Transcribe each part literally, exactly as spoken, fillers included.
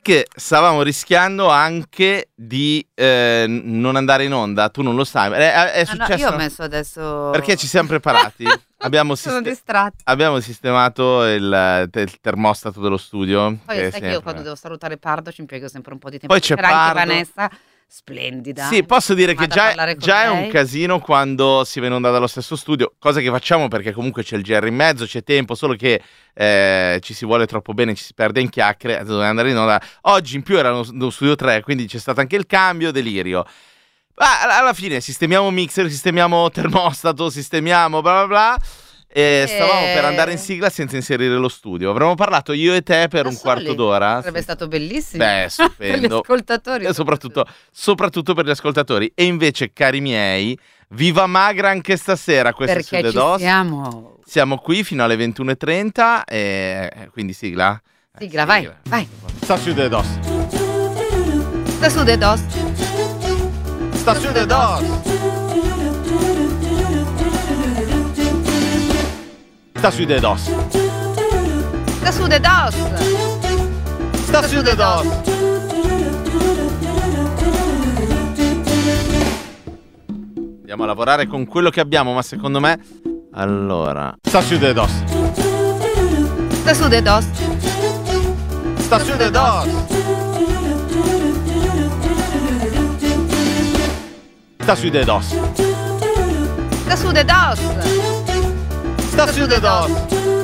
che stavamo rischiando anche di eh, non andare in onda, tu non lo sai. È, è successo. Ah, no, io ho messo adesso. Perché ci siamo preparati. abbiamo, Sono sist- distratti. abbiamo sistemato il, il termostato dello studio. Poi che sai sempre... che io quando devo salutare Pardo ci impiego sempre un po' di tempo. Poi c'è C'era anche Pardo. Vanessa, splendida. Sì, posso dire che già, già è un lei. casino quando si va in onda dallo stesso studio, cosa che facciamo perché comunque c'è il G R in mezzo, c'è tempo, solo che eh, ci si vuole troppo bene, ci si perde in chiacchiere, doveva andare in onda. Oggi in più era uno studio tre, quindi c'è stato anche il cambio, delirio. Ma alla fine sistemiamo mixer, sistemiamo termostato, sistemiamo bla bla bla. E stavamo per andare in sigla senza inserire lo studio. Avremmo parlato io e te per Da un soli. quarto d'ora. Sarebbe stato bellissimo. Beh, stupendo. Per gli ascoltatori. E soprattutto, soprattutto per gli ascoltatori. E invece, cari miei, viva Magra anche stasera. Questo Perché è su The ci Dos. siamo. Siamo qui fino alle ventuno e trenta. E quindi sigla. Sigla, vai, vai. Sta su The Dos. Sta su The Dos. Sta su The Dos. Sta su The Dos. Sta su The Dos. Sta su The Dos. Andiamo a lavorare con quello che abbiamo, ma secondo me... Allora... Sta su The Dos. Sta su The Dos. Sta su The Dos. Sta su The Dos. Sta su The Dos. Sta su The Dos.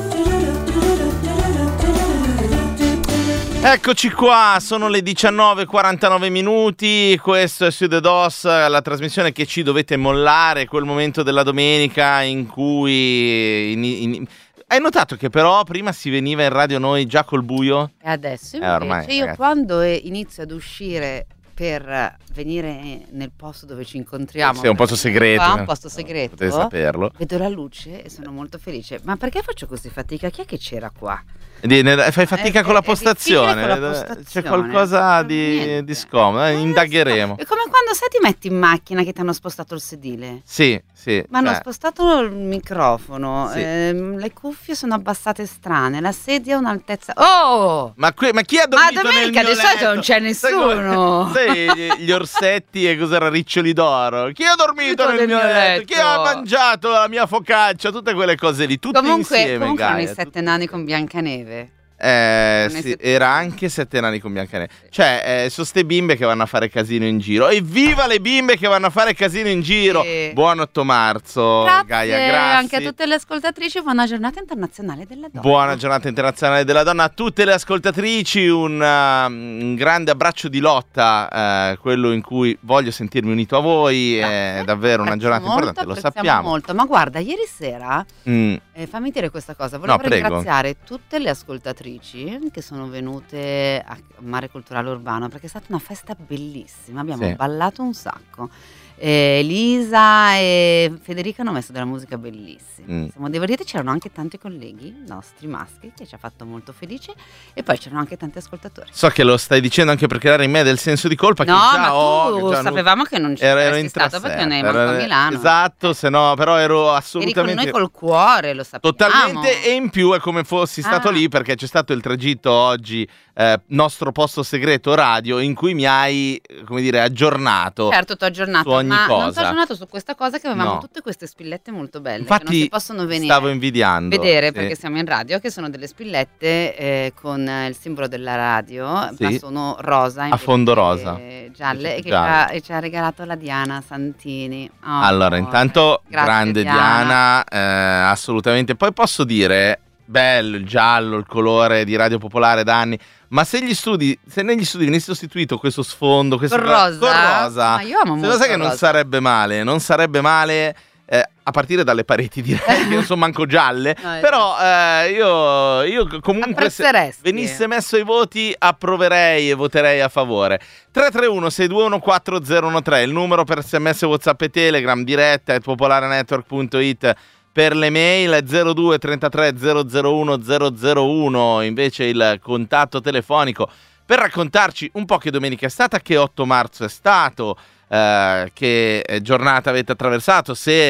Eccoci qua, sono le diciannove e quarantanove minuti, questo è su The Dos, la trasmissione che ci dovete mollare, quel momento della domenica in cui... In, in... Hai notato che però prima si veniva in radio noi già col buio? E adesso Eh, ormai, invece io ragazzi. quando inizio ad uscire per venire nel posto dove ci incontriamo, Sì, è un posto segreto. qua, un posto segreto, Potete saperlo. vedo la luce e sono molto felice. Ma perché faccio così fatica? Chi è che c'era qua? Di- ne- Fai fatica È- con la è difficile postazione, con la c'è postazione. qualcosa Non di, niente. di scomodo, eh, Eh, indagheremo. È come quando sai ti metti in macchina che ti hanno spostato il sedile. Sì, sì. Ma hanno cioè, spostato il microfono, Sì. ehm, le cuffie sono abbassate strane, la sedia ha un'altezza... Oh! Ma, que- ma chi ha Ma dormito domenica nel mio di solito letto? non c'è Sai come- nessuno. Sai gli, gli orsetti e cos'era riccioli d'oro? Chi ha dormito Tutto nel del mio mio letto? letto. Chi ha mangiato la mia focaccia? Tutte quelle cose lì, tutte Comunque, insieme, comunque erano i Gaia, sette nani con Biancaneve. Eh, Non è sì, sette era nani. anche Sette nani con Biancaneve. Cioè, eh, sono ste bimbe che vanno a fare casino in giro. Evviva le bimbe che vanno a fare casino in giro! Sì. Buon otto marzo, Grazie Gaia, grazie. anche a tutte le ascoltatrici, buona giornata internazionale della donna. Buona giornata internazionale della donna a tutte le ascoltatrici, un, uh, un grande abbraccio di lotta, uh, quello in cui voglio sentirmi unito a voi, Grazie. è davvero una Apprezzo giornata molto, importante, lo apprezziamo sappiamo. molto. Ma guarda, ieri sera, Mm, eh, fammi dire questa cosa, volevo No, prego. ringraziare tutte le ascoltatrici che sono venute a Mare Culturale Urbano perché è stata una festa bellissima, abbiamo Sì. ballato un sacco. Eh, Elisa e Federica hanno messo della musica bellissima, Mm. siamo divertiti, c'erano anche tanti colleghi nostri maschi che ci ha fatto molto felice e poi c'erano anche tanti ascoltatori. so che lo stai dicendo anche per creare in me del senso di colpa No, che già ma ho, tu che già sapevamo che non ci ero, ero saresti in stato perché non eri trasferta, manco a ero- Milano. Esatto, se no, però ero Eri con assolutamente... noi col cuore, lo sappiamo. Totalmente, e in più è come fossi stato Ah. lì perché c'è stato il tragitto oggi, eh, nostro posto segreto radio, in cui mi hai, eh, come dire, aggiornato. Certo, ti ho aggiornato, su ogni ma non ti ho cosa. aggiornato su questa cosa che avevamo No. tutte queste spillette molto belle che non Infatti si possono venire stavo invidiando. vedere sì. perché siamo in radio, che sono delle spillette eh, con eh, il simbolo della radio, Sì. ma sono rosa A invece fondo che rosa. gialle, e che Gialle. ci ha, e ci ha regalato la Diana Santini. Oh, Allora, intanto, grazie, grande Diana, eh, assolutamente. Poi posso dire, bello il giallo, il colore di Radio Popolare da anni, ma se gli studi, se negli studi venisse sostituito questo sfondo, questo Con rosa? con rosa, Ma io amo se molto lo sai che il non rosa. sarebbe male, non sarebbe male. eh, a partire dalle pareti direi che non sono manco gialle, No, però eh, io, io comunque se Apprezzeresti. venisse messo ai voti approverei e voterei a favore. Tre tre uno sei due uno quattro zero uno tre il numero per sms, whatsapp e telegram, diretta at popolarenetwork punto it per le mail, zero due trentatré zero zero uno zero zero uno invece il contatto telefonico per raccontarci un po' che domenica è stata, che otto marzo è stato, eh, che giornata avete attraversato, se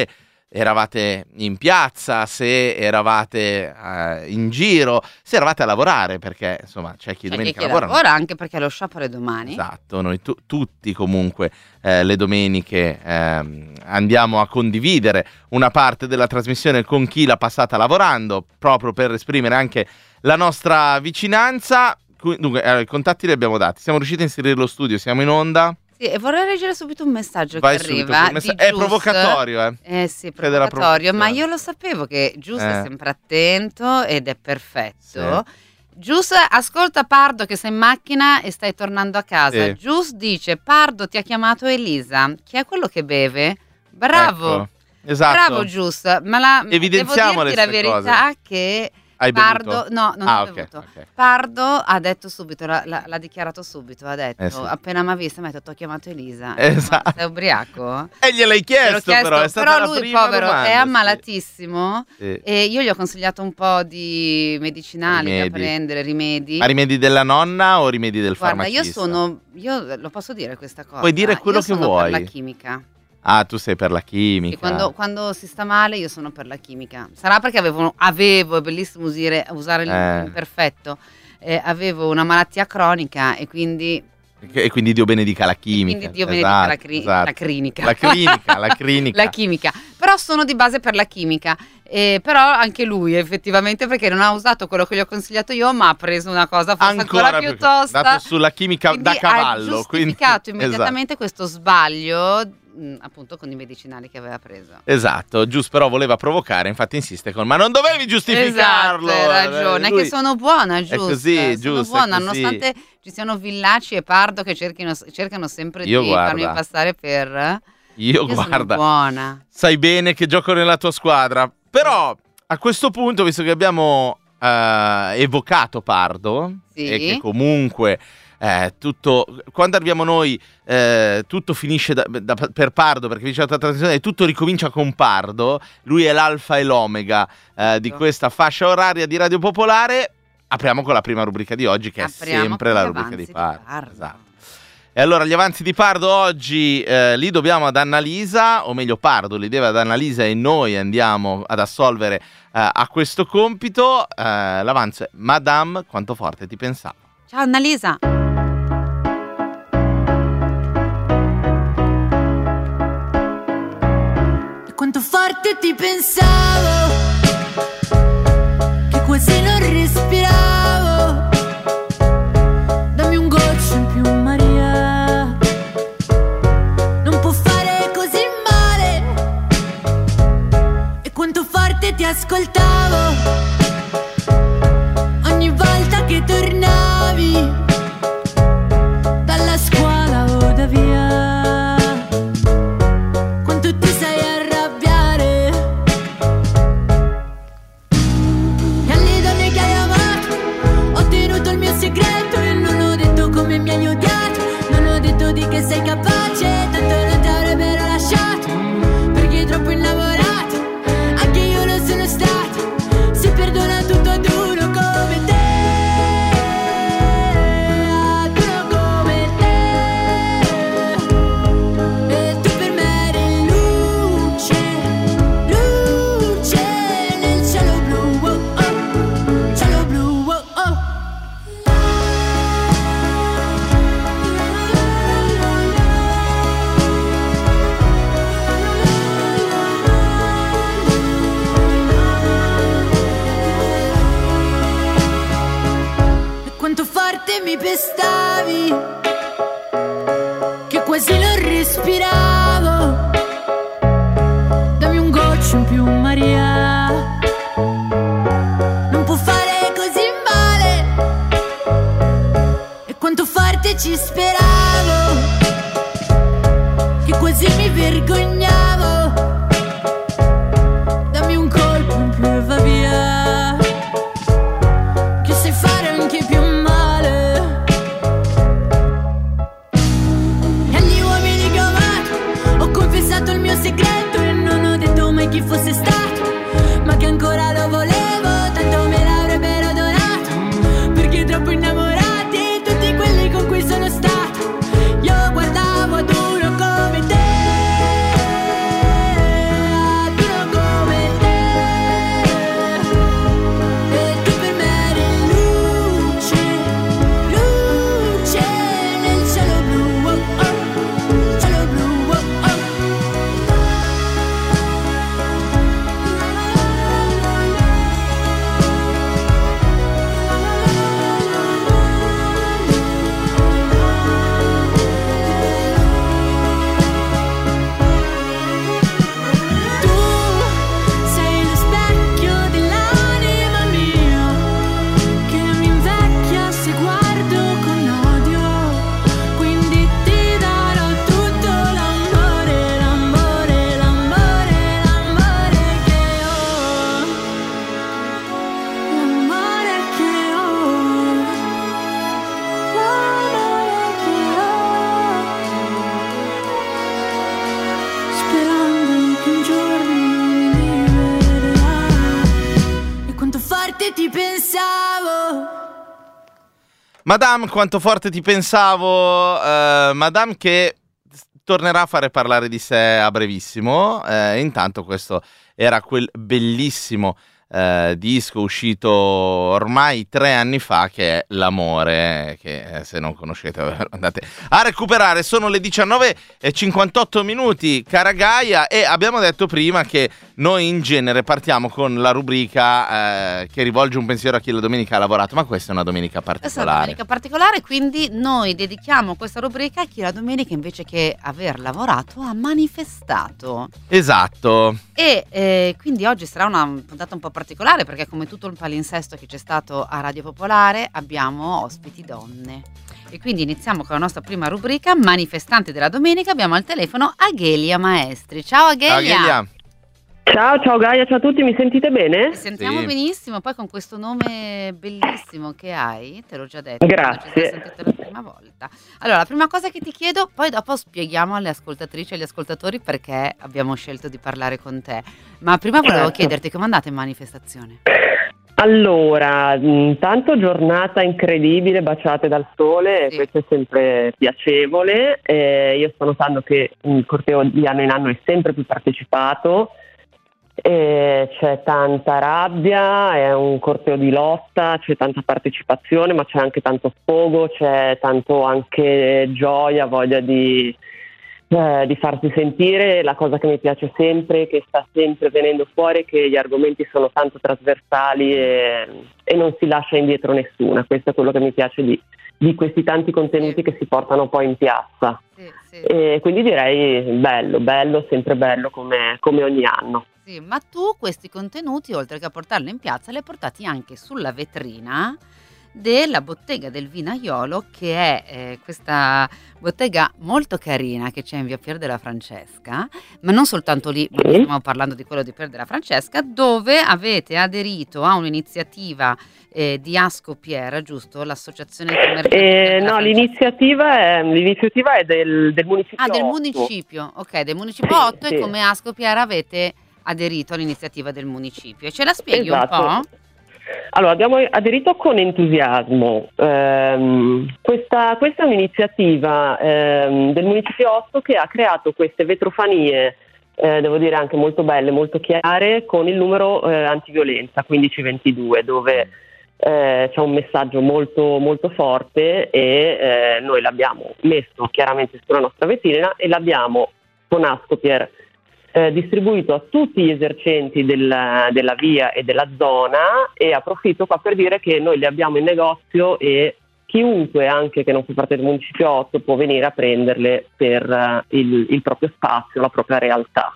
eravate in piazza, se eravate uh, in giro, se eravate a lavorare, perché insomma c'è chi C'è domenica chi che lavora. lavora, anche perché lo sciopero è domani. Esatto, noi tu- tutti comunque eh, le domeniche ehm, andiamo a condividere una parte della trasmissione con chi l'ha passata lavorando, proprio per esprimere anche la nostra vicinanza. Dunque, eh, i contatti li abbiamo dati, siamo riusciti a inserire lo studio, siamo in onda. Sì, e vorrei leggere subito un messaggio Vai che subito, arriva un messa- di È Gius. provocatorio, eh. Eh sì, Crede alla provocatorio, ma provocazione. io lo sapevo che Gius Eh. è sempre attento ed è perfetto. Sì. Gius, ascolta Pardo che sei in macchina e stai tornando a casa. Sì. Gius dice: Pardo ti ha chiamato Elisa. Chi è quello che beve? Bravo. Ecco, esatto. Bravo Gius, ma la, Evidenziamo devo dirti le la ste verità cose. che Hai Pardo, bevuto? no, non Ah, ho ok, bevuto. ok. Pardo ha detto subito, l'ha, l'ha- l'ha dichiarato subito, ha detto, Eh sì. appena mi ha visto, mi ha detto, ti ho chiamato Elisa. Esatto. Ma sei ubriaco? E gliel'hai chiesto, Gliel'ho chiesto, però, è stata però la lui, prima povero, domanda, è sì. ammalatissimo Sì. e io gli ho consigliato un po' di medicinali Rimedi. da prendere, rimedi. Ma rimedi della nonna o rimedi del Guarda, farmacista? io sono, io lo posso dire questa cosa. Puoi dire quello io che sono vuoi. per la chimica. Ah, tu sei per la chimica. E quando, quando si sta male io sono per la chimica. Sarà perché avevo, avevo è bellissimo usare, usare Eh. l'imperfetto, eh, avevo una malattia cronica e quindi... E quindi Dio benedica la chimica. Quindi Dio Esatto, benedica la, cri- esatto. la clinica. La clinica, la clinica. La chimica. Però sono di base per la chimica. Eh, però anche lui effettivamente, perché non ha usato quello che gli ho consigliato io, ma ha preso una cosa forse ancora, Ancora più più- tosta. dato sulla chimica Quindi da cavallo. ha giustificato quindi, immediatamente questo sbaglio, mh, appunto con i medicinali che aveva preso. Esatto, Gius però voleva provocare, infatti insiste con ma non dovevi giustificarlo. Esatto, hai ragione, Lui- è che sono buona, giusto? così, sono giusto, è buona, così. nonostante ci siano Villaci e Pardo che cerchino, cercano sempre Io di guarda. farmi passare per... Io, Io sono guarda, buona. sai bene che gioco nella tua squadra. Però a questo punto, visto che abbiamo eh, evocato Pardo, Sì. e che comunque eh, tutto, quando arriviamo noi, eh, tutto finisce da- da- per Pardo, perché finisce la trasmissione e tutto ricomincia con Pardo. Lui è l'alfa e l'omega eh, di Ecco. questa fascia oraria di Radio Popolare. Apriamo con la prima rubrica di oggi, che Apriamo è sempre con la gli rubrica avanzi di Pardo. Pardo. Esatto. E allora gli avanzi di Pardo oggi eh, li dobbiamo ad Annalisa, o meglio Pardo li deve ad Annalisa e noi andiamo ad assolvere eh, a questo compito. Eh, l'avanzo è Madame, quanto forte ti pensavo. Ciao Annalisa. E quanto forte ti pensavo, che quasi non respiravo. Dammi un goccio in più Maria, non può fare così male. E quanto forte ti ascoltavo, ogni volta che tornavi dalla scuola o da via. Quanto ti sai arrabbiare, e alle donne che hai amato ho tenuto il mio segreto e non ho detto come mi hai odiato. Non ho detto di che sei capace, tanto non ti avrebbero lasciato, perché troppo innamorato anche io lo sono stato. Si perdona tutto ad uno come te, ad uno come te. E tu per me eri luce, luce nel cielo blu, oh, oh, cielo blu, oh, oh. E quanto forte mi pestavi, che quasi non respiravo. Dammi un goccio in più Maria, non può fare così male. E quanto forte ci speravo, che quasi mi vergognavo. Dammi un colpo in più e va via, che sai fare anche più male. E agli uomini che ho amato ho confessato il mio segreto e non ho detto mai chi fosse stato, ma che ancora lo volevo, tanto me l'avrebbero donato, perché troppo innamorati tutti quelli con cui sono stato. Io guardavo ad uno come te, Madame, quanto forte ti pensavo, uh, Madame che tornerà a fare parlare di sé a brevissimo, uh, intanto questo era quel bellissimo uh, disco uscito ormai tre anni fa che è L'amore, che eh, se non conoscete andate a recuperare. Sono le diciannove e cinquantotto minuti, cara Gaia, e abbiamo detto prima che noi in genere partiamo con la rubrica eh, che rivolge un pensiero a chi la domenica ha lavorato, ma questa è una domenica particolare. Questa è una domenica particolare, quindi noi dedichiamo questa rubrica a chi la domenica invece che aver lavorato ha manifestato. Esatto. E eh, quindi oggi sarà una puntata un po' particolare perché come tutto il palinsesto che c'è stato a Radio Popolare abbiamo ospiti donne. E quindi iniziamo con la nostra prima rubrica, manifestante della domenica. Abbiamo al telefono Aghelia Maestri. Ciao Aghelia. Aghelia. Ciao, ciao Gaia, ciao a tutti, mi sentite bene? Ti sentiamo Sì. benissimo, poi con questo nome bellissimo che hai, te l'ho già detto, Grazie. ci siamo sentito la prima volta. Allora, la prima cosa che ti chiedo, poi dopo spieghiamo alle ascoltatrici e agli ascoltatori perché abbiamo scelto di parlare con te, ma prima volevo Certo. chiederti come andate in manifestazione? Allora, intanto giornata incredibile, baciate dal sole, Sì. questo è sempre piacevole. Eh, io sto notando che il corteo di anno in anno è sempre più partecipato. Eh, c'è tanta rabbia, è un corteo di lotta, c'è tanta partecipazione, ma c'è anche tanto sfogo, c'è tanto anche gioia, voglia di, eh, di farsi sentire. La cosa che mi piace sempre, che sta sempre venendo fuori, è che gli argomenti sono tanto trasversali e, e non si lascia indietro nessuna. Questo è quello che mi piace di, di questi tanti contenuti Sì. che si portano poi in piazza. Sì, sì. E quindi direi bello, bello, sempre bello come, come ogni anno. Sì, ma tu questi contenuti, oltre che a portarli in piazza, li hai portati anche sulla vetrina della bottega del Vinaiolo, che è eh, questa bottega molto carina che c'è in via Pier della Francesca, ma non soltanto lì, ma Sì. stiamo parlando di quello di Pier della Francesca, dove avete aderito a un'iniziativa eh, di Ascopier, giusto? L'associazione commerciale. Pier Eh, della no, Francesca. l'iniziativa è, l'iniziativa è del, del municipio. Ah, del otto. municipio, ok, del municipio Sì, otto, sì. e come Ascopier avete aderito all'iniziativa del municipio. Ce la spieghi Esatto. un po'? Allora, abbiamo aderito con entusiasmo. Ehm, questa, questa è un'iniziativa ehm, del municipio otto che ha creato queste vetrofanie, eh, devo dire anche molto belle, molto chiare, con il numero eh, antiviolenza quindici ventidue, dove eh, c'è un messaggio molto, molto forte e eh, noi l'abbiamo messo chiaramente sulla nostra vetrina e l'abbiamo con Ascopier Eh, distribuito a tutti gli esercenti della, della via e della zona, e approfitto qua per dire che noi li abbiamo in negozio e chiunque anche che non fa parte del municipio otto può venire a prenderle per uh, il, il proprio spazio, la propria realtà.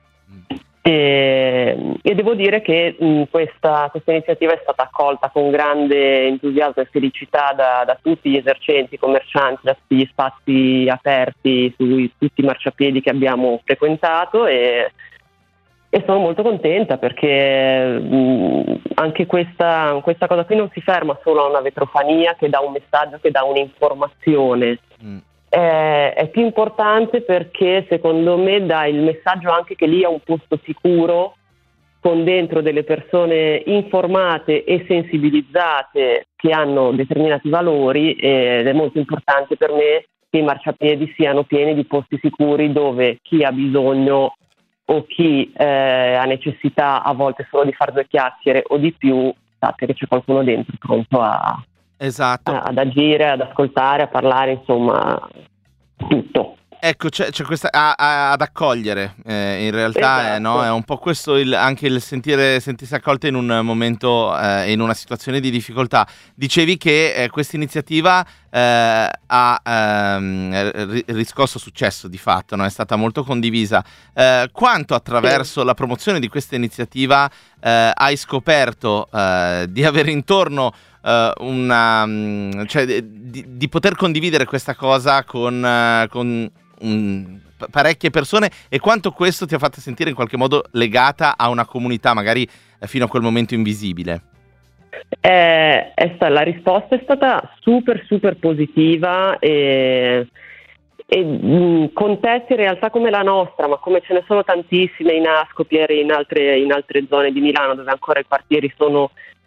E, e devo dire che mh, questa, questa iniziativa è stata accolta con grande entusiasmo e felicità da, da tutti gli esercenti, commercianti, da tutti gli spazi aperti su tutti i marciapiedi che abbiamo frequentato, e, e sono molto contenta perché mh, anche questa, questa cosa qui non si ferma solo a una vetrofania che dà un messaggio, che dà un'informazione. Mm. È, è più importante perché secondo me dà il messaggio anche che lì è un posto sicuro, con dentro delle persone informate e sensibilizzate che hanno determinati valori, ed è molto importante per me che i marciapiedi siano pieni di posti sicuri dove chi ha bisogno o chi eh, ha necessità a volte solo di fare due chiacchiere o di più, sappia che c'è qualcuno dentro pronto a Esatto. ad agire, ad ascoltare, a parlare, insomma, tutto. Ecco, c'è, c'è questa a- a- ad accogliere, eh, in realtà Esatto. eh, no? È un po' questo il, anche il sentire, sentirsi accolte in un momento, eh, in una situazione di difficoltà. Dicevi che eh, questa iniziativa eh, ha ehm, ri- riscosso successo di fatto, no? È stata molto condivisa. Eh, quanto attraverso Sì. la promozione di questa iniziativa eh, hai scoperto eh, di avere intorno Uh, una, um, cioè di, di poter condividere questa cosa con, uh, con um, p- parecchie persone, e quanto questo ti ha fatto sentire in qualche modo legata a una comunità magari eh, fino a quel momento invisibile? Eh, è sta- la risposta è stata super super positiva, e, e mh, contesti in realtà come la nostra, ma come ce ne sono tantissime in Ascopier e in altre, in altre zone di Milano dove ancora i quartieri sono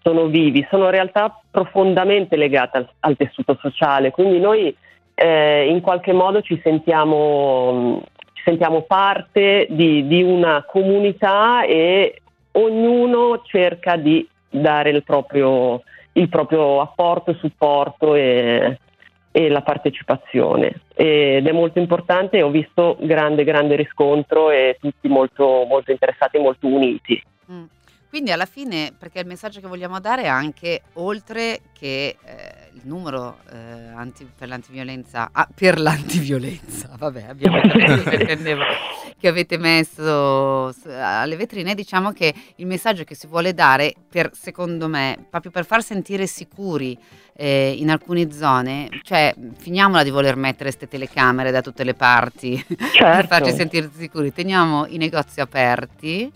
sono vivi, sono realtà profondamente legate al, al tessuto sociale, quindi noi eh, in qualche modo ci sentiamo, ci sentiamo parte di, di una comunità e ognuno cerca di dare il proprio, il proprio apporto, supporto e, e la partecipazione, ed è molto importante. Ho visto grande grande riscontro e tutti molto, molto interessati, molto uniti. Mm. Quindi alla fine, perché il messaggio che vogliamo dare è anche, oltre che eh, il numero eh, anti, per l'antiviolenza, ah, per l'antiviolenza, vabbè, abbiamo capito che intendevo, che avete messo alle vetrine, diciamo che il messaggio che si vuole dare, per, secondo me, proprio per far sentire sicuri eh, in alcune zone, cioè finiamola di voler mettere queste telecamere da tutte le parti, Certo. per farci sentire sicuri, teniamo i negozi aperti.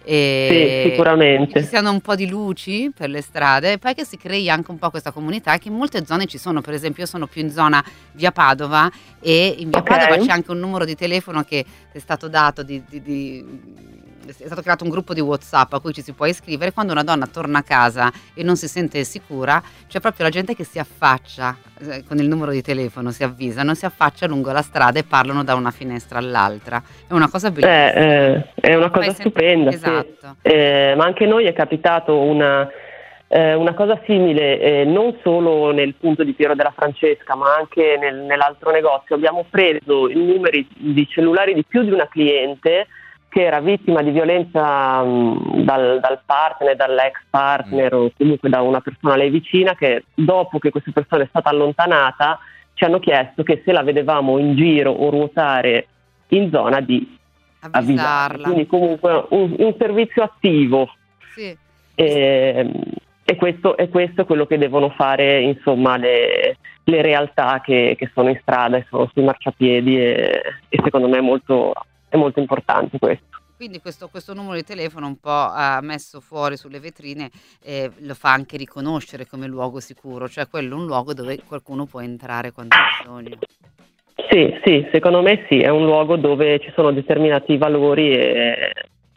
E Sì, sicuramente. che ci siano un po' di luci per le strade e poi che si crei anche un po' questa comunità che in molte zone ci sono. Per esempio io sono più in zona via Padova e in via Okay. Padova c'è anche un numero di telefono che è stato dato di, di, di è stato creato un gruppo di WhatsApp a cui ci si può iscrivere. Quando una donna torna a casa e non si sente sicura, c'è proprio la gente che si affaccia eh, con il numero di telefono, si avvisano, si affaccia lungo la strada e parlano da una finestra all'altra. È una cosa bellissima. Eh, eh, è una cosa Fai sempre- stupenda, sì. Esatto. Eh, ma anche a noi è capitato una, eh, una cosa simile, eh, non solo nel punto di Piero della Francesca, ma anche nel- nell'altro negozio. Abbiamo preso i numeri di cellulari di più di una cliente che era vittima di violenza mh, dal, dal partner, dall'ex partner o comunque da una persona a lei vicina, che dopo che questa persona è stata allontanata ci hanno chiesto che se la vedevamo in giro o ruotare in zona di avvisarla. Avvisarla. Quindi comunque un, un servizio attivo. Sì. E, e questo, e questo è quello che devono fare, insomma, le, le realtà che, che sono in strada e sono sui marciapiedi, e, e secondo me è molto, è molto importante questo. Quindi questo, questo numero di telefono un po' ha messo fuori sulle vetrine, eh, lo fa anche riconoscere come luogo sicuro, cioè quello è un luogo dove qualcuno può entrare quando ha bisogno. Sì, sì, secondo me sì, è un luogo dove ci sono determinati valori e,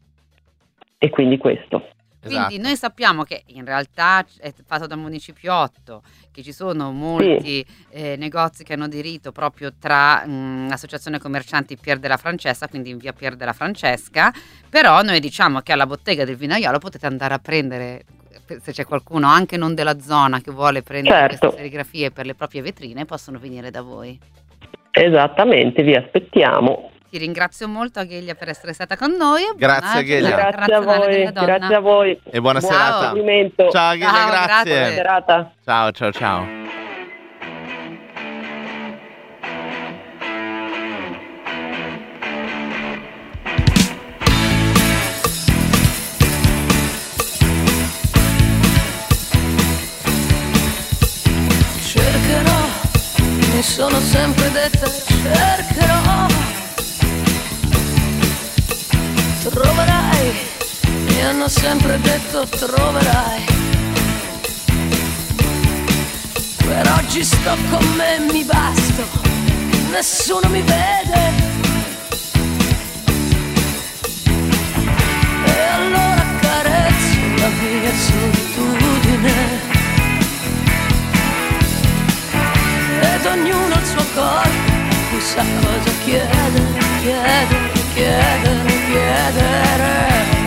e quindi questo. Quindi Esatto. noi sappiamo che in realtà è fatto da Municipio otto, che ci sono molti eh, negozi che hanno aderito proprio tra mh, l'Associazione Commercianti Pier della Francesca, quindi in via Pier della Francesca, però noi diciamo che alla bottega del Vinaiolo potete andare a prendere, se c'è qualcuno anche non della zona che vuole prendere Certo. queste serigrafie per le proprie vetrine, possono venire da voi. Esattamente, vi aspettiamo. Ti ringrazio molto Aghelia per essere stata con noi. e Grazie, buona Aghelia. Giornata Grazie a Internazionale voi, della Donna. grazie a voi. E buona Buon serata. proseguimento. Ciao Aghelia, Ciao, grazie. grazie. Serata. Ciao, ciao, ciao. Cercherò, mi sono sempre detta, cercherò. Troverai, mi hanno sempre detto troverai. Per oggi sto con me, mi basto, nessuno mi vede. E allora carezzo la mia solitudine. Ed ognuno il suo corpo, chissà cosa chiedere, chiedere, chiedere, chiedere.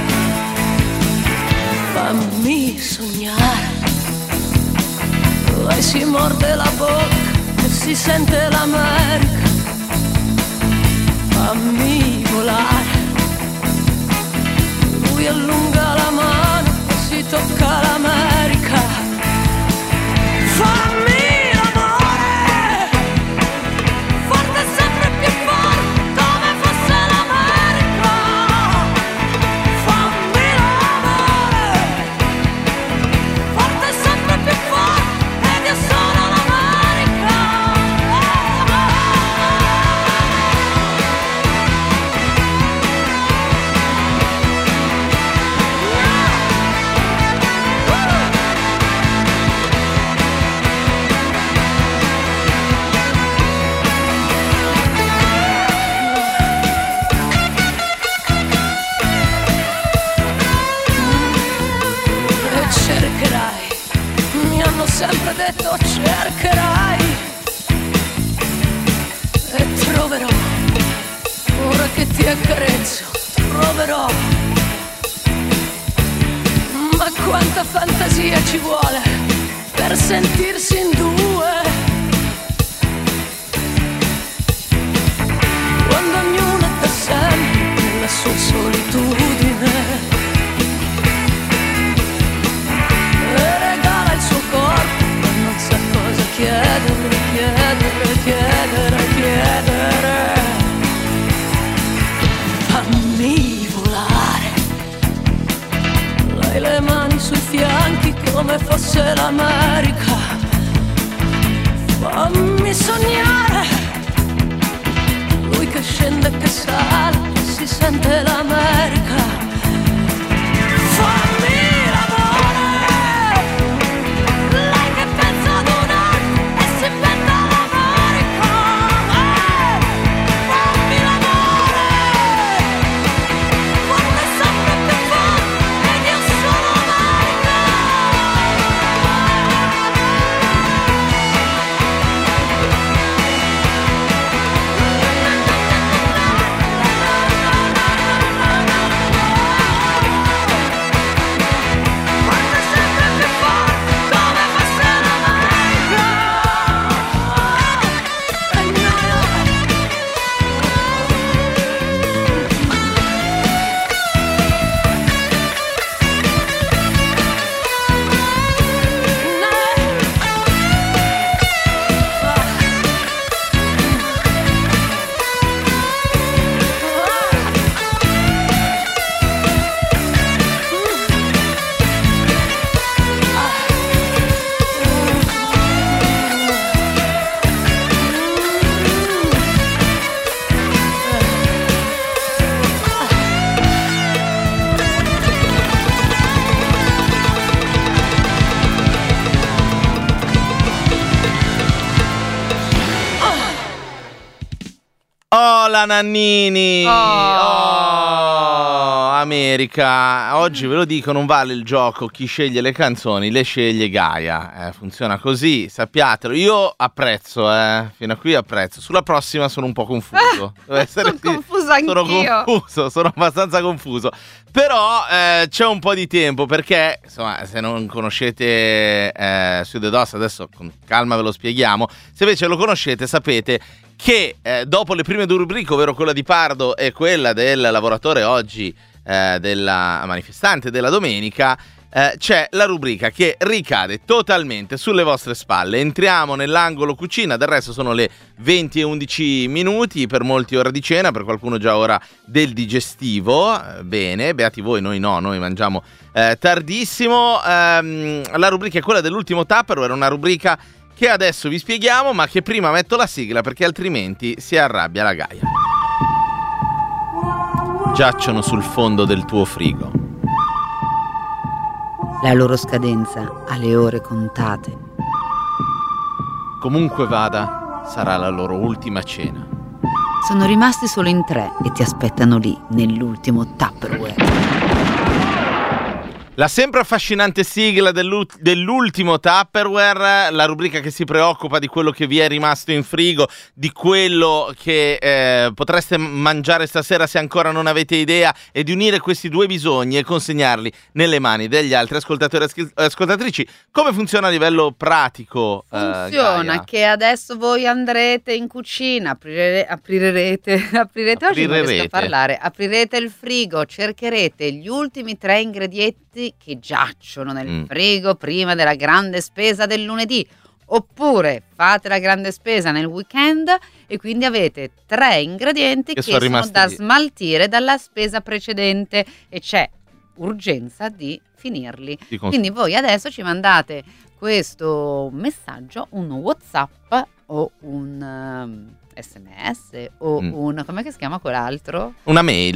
Fammi sognare, poi si morde la bocca e si sente l'America. Fammi volare, lui allunga la mano e si tocca l'America. Fammi detto cercherai e troverò, ora che ti accarezzo, troverò. Ma quanta fantasia ci vuole per sentirsi in due, quando ognuno è da sempre nella sua solitudine e regala il suo corpo, ma non sa cosa chiedere, chiedere, chiedere, chiedere. Fammi volare, lei le mani sui fianchi come fosse l'America. Fammi sognare, lui che scende e che sale, si sente l'America. Fammi l'amore, lei che pensa ad un'altra e si inventa l'America. Eh, fammi l'amore, forte sempre più forte ed io sono America. Forte sempre più forte come fosse l'America. E Oh, la Nannini! Oh. Oh, America. Oggi ve lo dico, non vale il gioco. Chi sceglie le canzoni le sceglie Gaia. Eh, funziona così, sappiatelo. Io apprezzo, eh. Fino a qui apprezzo. Sulla prossima sono un po' confuso. Devo essere sono confusa Sono anch'io. confuso, sono abbastanza confuso. Però eh, c'è un po' di tempo perché, insomma, se non conoscete eh, Su The Dos, adesso con calma ve lo spieghiamo. Se invece lo conoscete, sapete che eh, dopo le prime due rubriche, ovvero quella di Pardo e quella del lavoratore oggi, eh, della manifestante della domenica, eh, c'è la rubrica che ricade totalmente sulle vostre spalle. Entriamo nell'angolo cucina, del resto sono le venti e undici minuti, per molti ora di cena, per qualcuno già ora del digestivo. Eh, bene, beati voi, noi no, noi mangiamo eh, tardissimo. Ehm, la rubrica è quella dell'ultimo Tupperware, una rubrica che adesso vi spieghiamo, ma che prima metto la sigla perché altrimenti si arrabbia la Gaia. Giacciono sul fondo del tuo frigo. La loro scadenza ha le ore contate. Comunque vada, sarà la loro ultima cena. Sono rimasti solo in tre e ti aspettano lì, nell'ultimo Tupperware. La sempre affascinante sigla dell'u- dell'ultimo Tupperware, la rubrica che si preoccupa di quello che vi è rimasto in frigo, di quello che eh, potreste mangiare stasera se ancora non avete idea, e di unire questi due bisogni e consegnarli nelle mani degli altri ascoltatori e ascoltatrici. Come funziona a livello pratico? Funziona eh, che adesso voi andrete in cucina, aprire, aprirete, aprirete, oggi non riesco a parlare, aprirete il frigo, cercherete gli ultimi tre ingredienti che giacciono nel Mm. frigo prima della grande spesa del lunedì, oppure fate la grande spesa nel weekend e quindi avete tre ingredienti Che che, sono sono, rimasti da lì. smaltire dalla spesa precedente e c'è urgenza di finirli. Di consum- Quindi voi adesso ci mandate questo messaggio, un WhatsApp o un um, S M S o Mm. un, com'è che si chiama quell'altro? Una mail.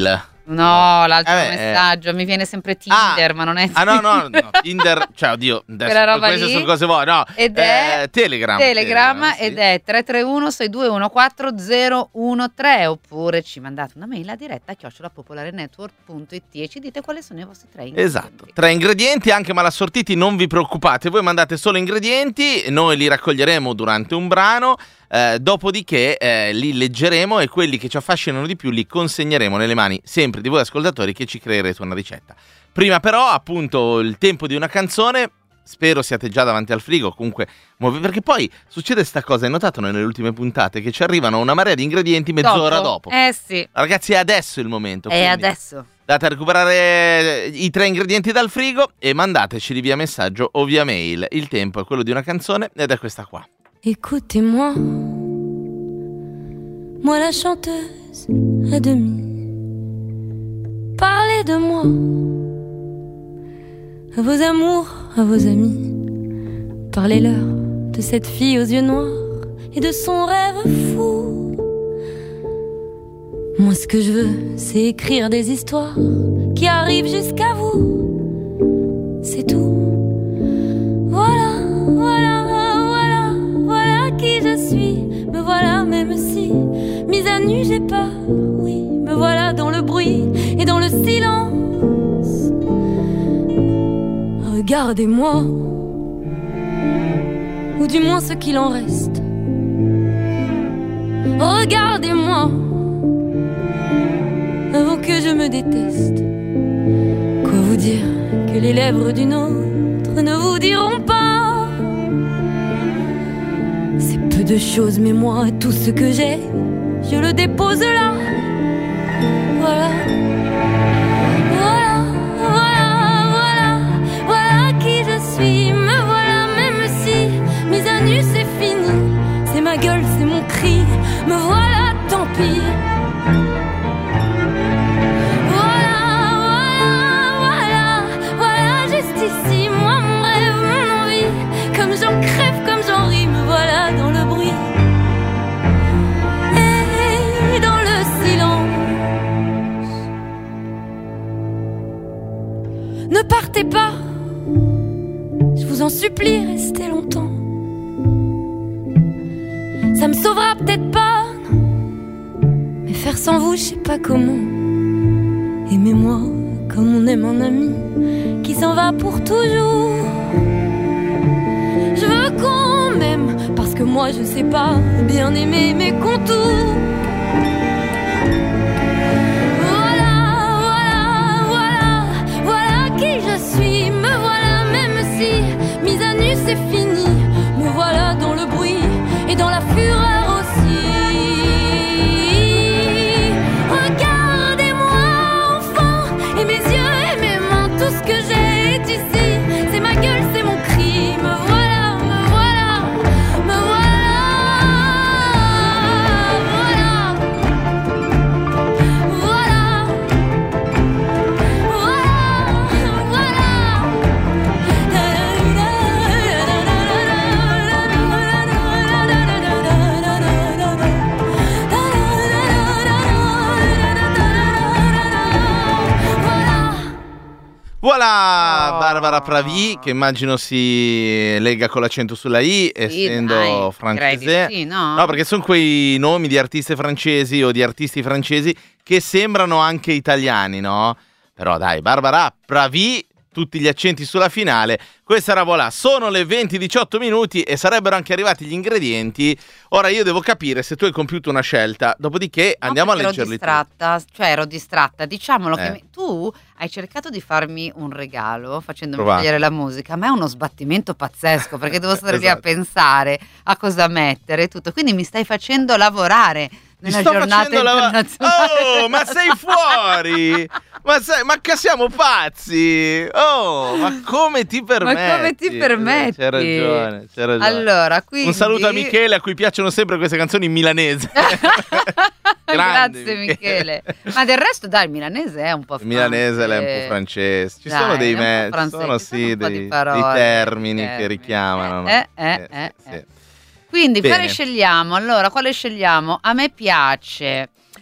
No, l'altro Eh beh, messaggio, mi viene sempre Tinder, ah, ma non è Ah no, no, no, Tinder, cioè oddio, adesso Quella roba queste lì. sono cose vuote, no. Ed è eh, Telegram. Telegram, sì. ed è tre tre uno sei due uno quattro zero uno tre, oppure ci mandate una mail a diretta a chiocciola popolarenetwork punto it e ci dite quali sono i vostri tre ingredienti. Esatto, tre ingredienti anche malassortiti, non vi preoccupate, voi mandate solo ingredienti, noi li raccoglieremo durante un brano, eh, dopodiché eh, li leggeremo e quelli che ci affascinano di più li consegneremo nelle mani sempre di voi ascoltatori che ci creerete una ricetta. Prima però appunto il tempo di una canzone, spero siate già davanti al frigo, comunque muove, perché poi succede sta cosa, hai notato nelle ultime puntate che ci arrivano una marea di ingredienti mezz'ora dopo. Eh sì, Ragazzi, è adesso il momento. è quindi adesso. Andate a recuperare i tre ingredienti dal frigo e mandateceli via messaggio o via mail. Il tempo è quello di una canzone ed è questa qua. Écoutez-moi, moi la chanteuse à demi. Parlez de moi, à vos amours, à vos amis. Parlez-leur de cette fille aux yeux noirs et de son rêve fou. Moi ce que je veux, c'est écrire des histoires qui arrivent jusqu'à vous. C'est tout. Voilà, voilà, voilà, voilà qui je suis. Me voilà même si, mise à nu j'ai peur, oui. Me voilà dans le bruit et dans le silence. Regardez-moi, ou du moins ce qu'il en reste. Regardez-moi, avant que je me déteste. Quoi vous dire que les lèvres d'une autre ne vous diront pas? C'est peu de choses, mais moi, tout ce que j'ai, je le dépose là. Voilà, voilà, voilà, voilà, voilà qui je suis. Me voilà même si, mise à nu c'est fini. C'est ma gueule, c'est mon cri. Me voilà, tant pis. Ici, moi, mon rêve, mon envie, comme j'en crève, comme j'en ris, me voilà dans le bruit et dans le silence. Ne partez pas, je vous en supplie, restez longtemps. Ça me sauvera peut-être pas, non, mais faire sans vous, je sais pas comment. Aimez-moi comme on aime un ami qui s'en va pour toujours. Je veux qu'on m'aime parce que moi je sais pas bien aimer mes contours. Voilà, voilà, voilà, voilà qui je suis. Me voilà même si, mise à nu c'est fini. Me voilà dans le bruit et dans la fureur aussi. Regardez-moi enfant, et mes yeux et mes mains, tout ce que j'ai est ici. C'est ma gueule, c'est mon cri. Me voilà, me voilà, me voilà. Voilà, voilà, voilà, Voilà, Barbara Pravi, che immagino si lega con l'accento sulla I, essendo dai, francese. direi di sì, no? No, perché sono quei nomi di artiste francesi o di artisti francesi che sembrano anche italiani, no? Però dai, Barbara Pravi, tutti gli accenti sulla finale. Questa era Voilà. Sono le venti e diciotto minuti e sarebbero anche arrivati gli ingredienti. Ora io devo capire se tu hai compiuto una scelta, dopodiché No, andiamo a perché leggerli ero distratta, cioè ero distratta. Diciamolo Eh. che mi- tu hai cercato di farmi un regalo facendomi Provato. scegliere la musica. A me è uno sbattimento pazzesco perché devo stare lì a Esatto. pensare a cosa mettere e tutto. Quindi mi stai facendo lavorare Ti nella sto giornata facendo la- internazionale. Oh, ma sei fuori! Ma, sai, ma che siamo pazzi! Oh, ma come ti permetti? Ma come ti permetti? C'hai ragione, c'hai ragione. Allora, quindi Un saluto a Michele, a cui piacciono sempre queste canzoni in milanese. Grande, Grazie Michele. Ma del resto dai, il milanese è un po' Il milanese è un francese. po' francese. Ci Dai, sono dei, è un po' me- ci francese, sono ci sono sì, un po' di dei, parole, dei termini dei che termini. richiamano. no? Eh, eh, Sì, eh, sì, eh. sì. Quindi Bene. quale scegliamo? Allora, quale scegliamo? A me piace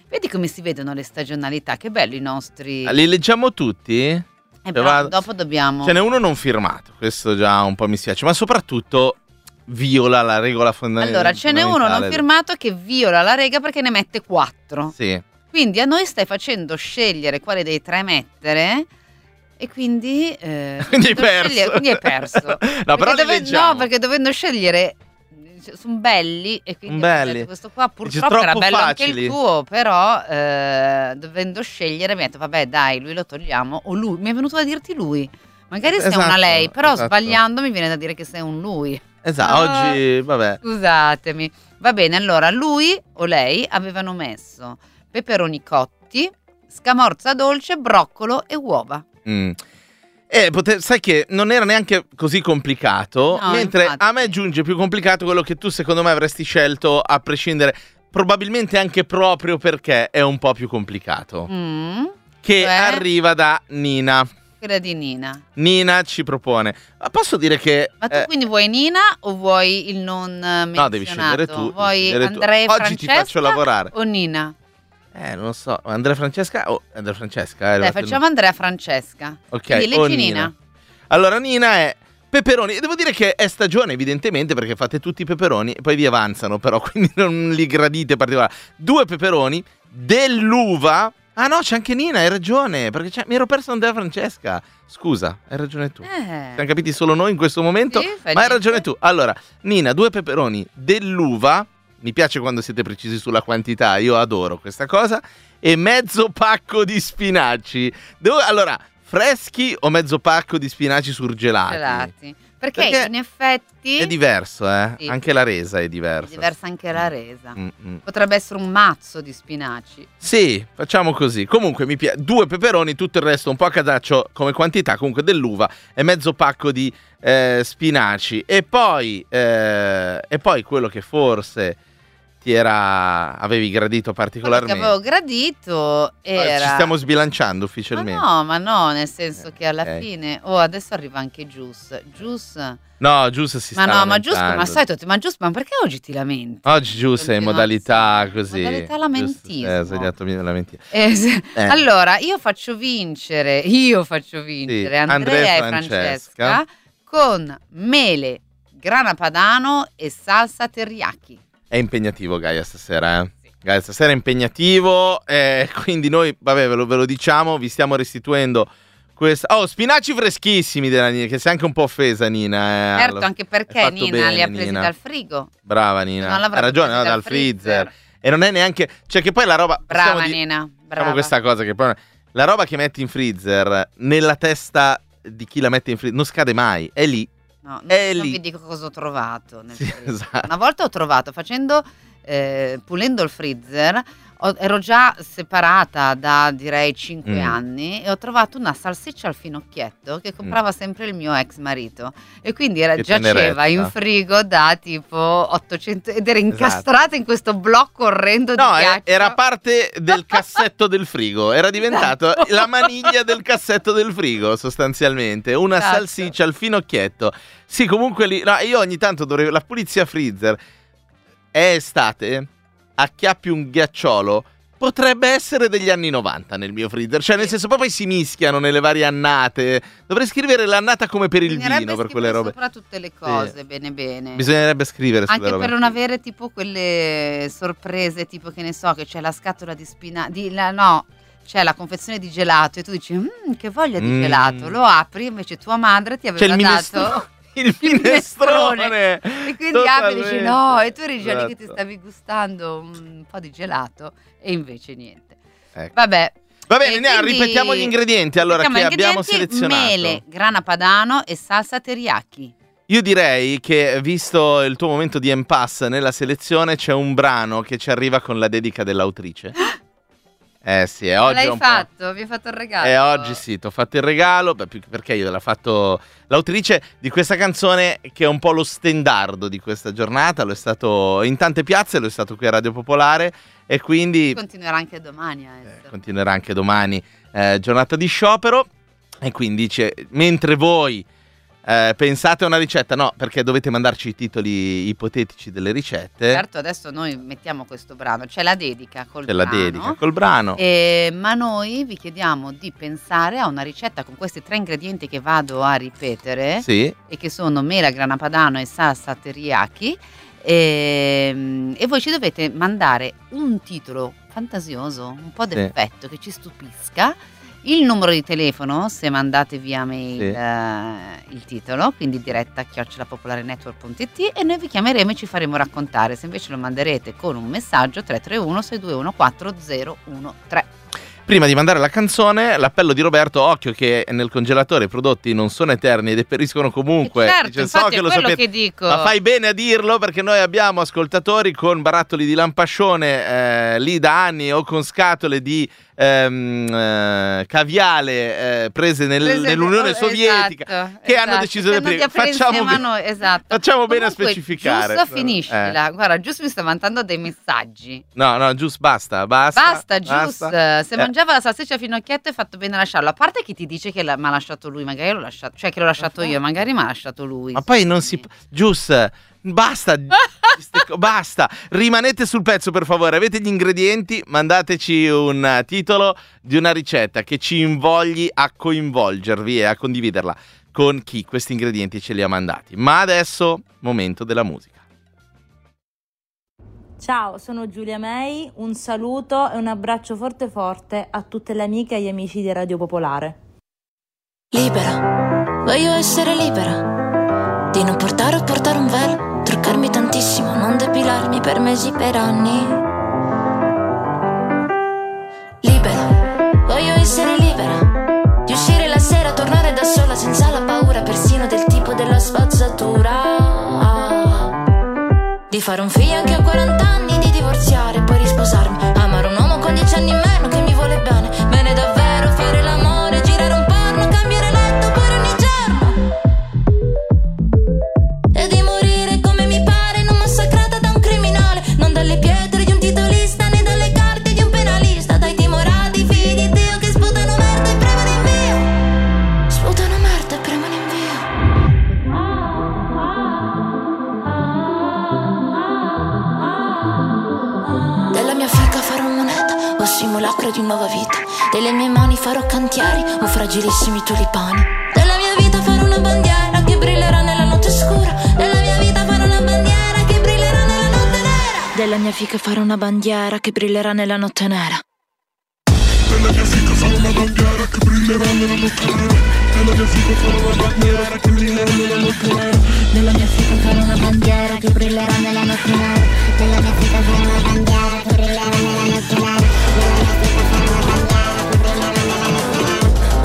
Vedi come si vedono le stagionalità, che bello i nostri. Li leggiamo tutti? Eh, Cioè, però vado- dopo dobbiamo. Ce n'è uno non firmato, questo già un po' mi spiace, ma soprattutto viola la regola fondamentale. Allora, ce n'è uno non firmato che viola la regola perché ne mette quattro. Sì. Quindi a noi stai facendo scegliere quale dei tre mettere. E quindi, eh, Quindi hai dovendo perso. scegliere- quindi hai perso. No, Perché però li dove- leggiamo. No, perché dovendo scegliere sono belli e quindi Son ho belli. detto, questo qua Dici, purtroppo era troppo bello anche facili. il tuo, però eh, dovendo scegliere mi ha detto vabbè dai, lui lo togliamo o lui, mi è venuto da dirti lui. Magari sei una Esatto, lei, però esatto. sbagliando mi viene da dire che sei un lui. Esatto, Ah. oggi, vabbè. Scusatemi. Va bene, allora lui o lei avevano messo peperoni cotti, scamorza dolce, broccolo e uova. Mm. Eh, pote- sai che non era neanche così complicato, No, mentre infatti. a me giunge più complicato quello che tu secondo me avresti scelto a prescindere, probabilmente anche proprio perché è un po' più complicato, Mm, che cioè? arriva da Nina. quella di Nina. Nina ci propone, ma posso dire che... Ma tu eh, quindi vuoi Nina o vuoi il non menzionato? no, devi scegliere tu. devi Vuoi scegliere tu. Andrea e Oggi Francesca ti faccio lavorare. o Nina? Eh, non lo so, Andrea Francesca o Andrea Francesca? Eh, Dai, facciamo Andrea Francesca. Ok, Quindi o leggi Nina. Allora, Nina è peperoni. E devo dire che è stagione, evidentemente, perché fate tutti i peperoni e poi vi avanzano, però, quindi non li gradite particolari. Due peperoni, dell'uva. Ah no, c'è anche Nina, hai ragione, perché c'è- mi ero perso Andrea Francesca. Scusa, hai ragione tu. Eh. Siamo capiti solo noi in questo momento, Sì, ma fa hai niente. ragione tu. Allora, Nina, due peperoni dell'uva. Mi piace quando siete precisi sulla quantità, io adoro questa cosa. E mezzo pacco di spinaci. Devo- allora, freschi o mezzo pacco di spinaci surgelati? Gelati. Perché, Perché in effetti È diverso, eh? Sì. Anche la resa è è diversa. diversa anche la resa. Mm, mm. Potrebbe essere un mazzo di spinaci. Sì, facciamo così. Comunque mi piace. Due peperoni, tutto il resto un po' a casaccio come quantità, comunque dell'uva e mezzo pacco di eh, spinaci. E poi, eh, e poi quello che forse ti era avevi gradito Quello che particolarmente. avevo gradito Eh, era. Ci stiamo sbilanciando Ma ufficialmente. no, ma no, nel senso che alla Ok. fine. Oh, adesso arriva anche Gius. Gius. No, Gius si Ma sta no, ma Gius, lamentando. come al solito, ti- ma Gius, ma perché oggi ti lamenti? Oggi Gius è in modalità così. Modalità lamentismo. Gius, eh, sbagliato mi- lamentino. Eh, se- Eh. Allora, io faccio vincere, io faccio vincere Sì, Andrea, Andrea e e Francesca. Francesca con mele, grana padano e salsa teriyaki. È impegnativo Gaia stasera, eh? Gaia stasera è impegnativo, eh, quindi noi, vabbè, ve lo, ve lo diciamo, vi stiamo restituendo questa... Oh, spinaci freschissimi della Nina, che sei anche un po' offesa Nina. Eh, Certo, Allora, anche hai perché fatto Nina bene, li ha presi Nina. dal frigo. Brava Nina, Non hai l'avrebbe ragione, presi no, dal dal freezer. freezer. E non è neanche... Cioè che poi la roba... Brava possiamo di- Nina, Diciamo brava. questa cosa che poi... La roba che metti in freezer, nella testa di chi la mette in freezer, non scade mai, è lì. No, non, è non lì. vi dico cosa ho trovato nel Sì, freezer. esatto. Una volta ho trovato, facendo, eh, pulendo il freezer, ho- ero già separata da direi cinque Mm. anni e ho trovato una salsiccia al finocchietto che comprava sempre il mio ex marito e quindi era, Che giaceva tenerezza. in frigo da tipo ottocento ed era incastrata in questo blocco orrendo di No, eh, ghiaccio. era parte del cassetto del frigo, era diventato Esatto. la maniglia del cassetto del frigo sostanzialmente, una Esatto. salsiccia al finocchietto. Sì, comunque lì, no, io ogni tanto dovrei, la pulizia freezer è estate, acchiappi un ghiacciolo, potrebbe essere degli anni novanta nel mio freezer, cioè nel Sì. senso poi poi si mischiano nelle varie annate, dovrei scrivere l'annata come per il Bisognerebbe vino, per scrivere quelle robe. sopra tutte le cose, bene bene. Bisognerebbe scrivere sulle Anche robe. per non avere tipo quelle sorprese, tipo che ne so, che c'è la scatola di spina, di, la, no, c'è la confezione di gelato e tu dici, "Mm, che voglia di Mm. gelato", lo apri, invece tua madre ti C'è aveva il dato minestrone. Il minestrone e quindi apri e dici Totalmente. no, e tu eri già lì che ti Esatto. stavi gustando un po' di gelato e invece niente. Ecco. Vabbè. Va bene, E andiamo, quindi- ripetiamo gli ingredienti allora che ripetiamo gli abbiamo ingredienti: selezionato. mele, grana padano e salsa teriyaki. Io direi che, visto il tuo momento di impasse nella selezione, c'è un brano che ci arriva con la dedica dell'autrice. Eh sì, è oggi è L'hai un po'. fatto, vi ho fatto il regalo. E oggi sì, ti ho fatto il regalo, beh, più che perché io l'ho fatto l'autrice di questa canzone che è un po' lo stendardo di questa giornata, lo è stato in tante piazze, lo è stato qui a Radio Popolare e quindi Continuerà anche domani a eh, essere. continuerà anche domani, eh, giornata di sciopero e quindi c'è- mentre voi eh, pensate a una ricetta, no, perché dovete mandarci i titoli ipotetici delle ricette. Certo, adesso noi mettiamo questo brano, c'è la dedica col C'è brano. la dedica col brano. Eh, ma noi vi chiediamo di pensare a una ricetta con questi tre ingredienti che vado a ripetere, Sì. e che sono mela, grana padano e salsa teriyaki. E, e voi ci dovete mandare un titolo fantasioso, un po' d'effetto, che ci stupisca, il numero di telefono se mandate via mail, Sì. eh, il titolo, quindi diretta chiocciola popolare network punto it, e noi vi chiameremo e ci faremo raccontare. Se invece lo manderete con un messaggio, tre tre uno sei due uno quattro zero uno tre. Prima di mandare la canzone, l'appello di Roberto, occhio che nel congelatore i prodotti non sono eterni e deperiscono comunque. Eh certo, Dice, infatti so è che lo quello sapete, che dico. ma fai bene a dirlo, perché noi abbiamo ascoltatori con barattoli di lampascione eh, lì da anni, o con scatole di ehm, eh, caviale eh, prese, nel- Prese- nell'Unione oh, Sovietica, esatto, che hanno esatto, deciso che di hanno aprire. preso Facciamo, insieme a be- noi, esatto. facciamo bene a Comunque, specificare. Giusto, finiscila. Eh. Guarda, Giusto mi sta mandando dei messaggi. No, no, giusto, basta, basta. Basta, Giusto. Se Eh. mangiava la salsiccia a finocchietto è fatto bene a lasciarlo. A parte chi ti dice che mi ha lasciato lui, magari l'ho lasciato, cioè che l'ho lasciato io, magari mi ha lasciato lui. Ma poi non si... Quindi- Gius, basta, ste co- basta. Rimanete sul pezzo, per favore. Avete gli ingredienti? Mandateci un uh, titolo di una ricetta che ci invogli a coinvolgervi e a condividerla con chi questi ingredienti ce li ha mandati. Ma adesso, momento della musica. Ciao, sono Giulia May, un saluto e un abbraccio forte forte a tutte le amiche e gli amici di Radio Popolare. Libera, voglio essere libera di non portare o portare un velo, truccarmi tantissimo, non depilarmi per mesi, per anni. Libera, voglio essere libera di uscire la sera, tornare da sola senza la paura persino del tipo della spazzatura, di fare un figlio anche a quaranta anni, di divorziare e poi risposarmi, amare un uomo con dieci anni in meno che mi vuole bene, bene davvero, fare l'amore, girare un porno, cambiare letto per ogni giorno, e di morire come mi pare, non massacrata da un criminale, non dalle pietre di un titolista né dalle carte di un penalista, dai timorati, figli di Dio che sputano merda e premono in via, sputano merda e premono in via. Della mia fica farò moneta o simulacro di nuova vita, delle mie mani farò cantieri o fragilissimi tulipani, della mia vita farò una bandiera che brillerà nella notte scura, della mia vita farò una bandiera che brillerà nella notte nera, della mia fica farò una bandiera che brillerà nella notte nera. Della mia fica farò una bandiera che brillerà nella notte nera. Della mia fica farò una bandiera che brillerà nella notte nera. Della mia fica farò una bandiera che brillerà nella notte nera. Della mia fica farò una bandiera che brillerà nella notte nera. Della mia fica farò una bandiera che brillerà nella notte nera.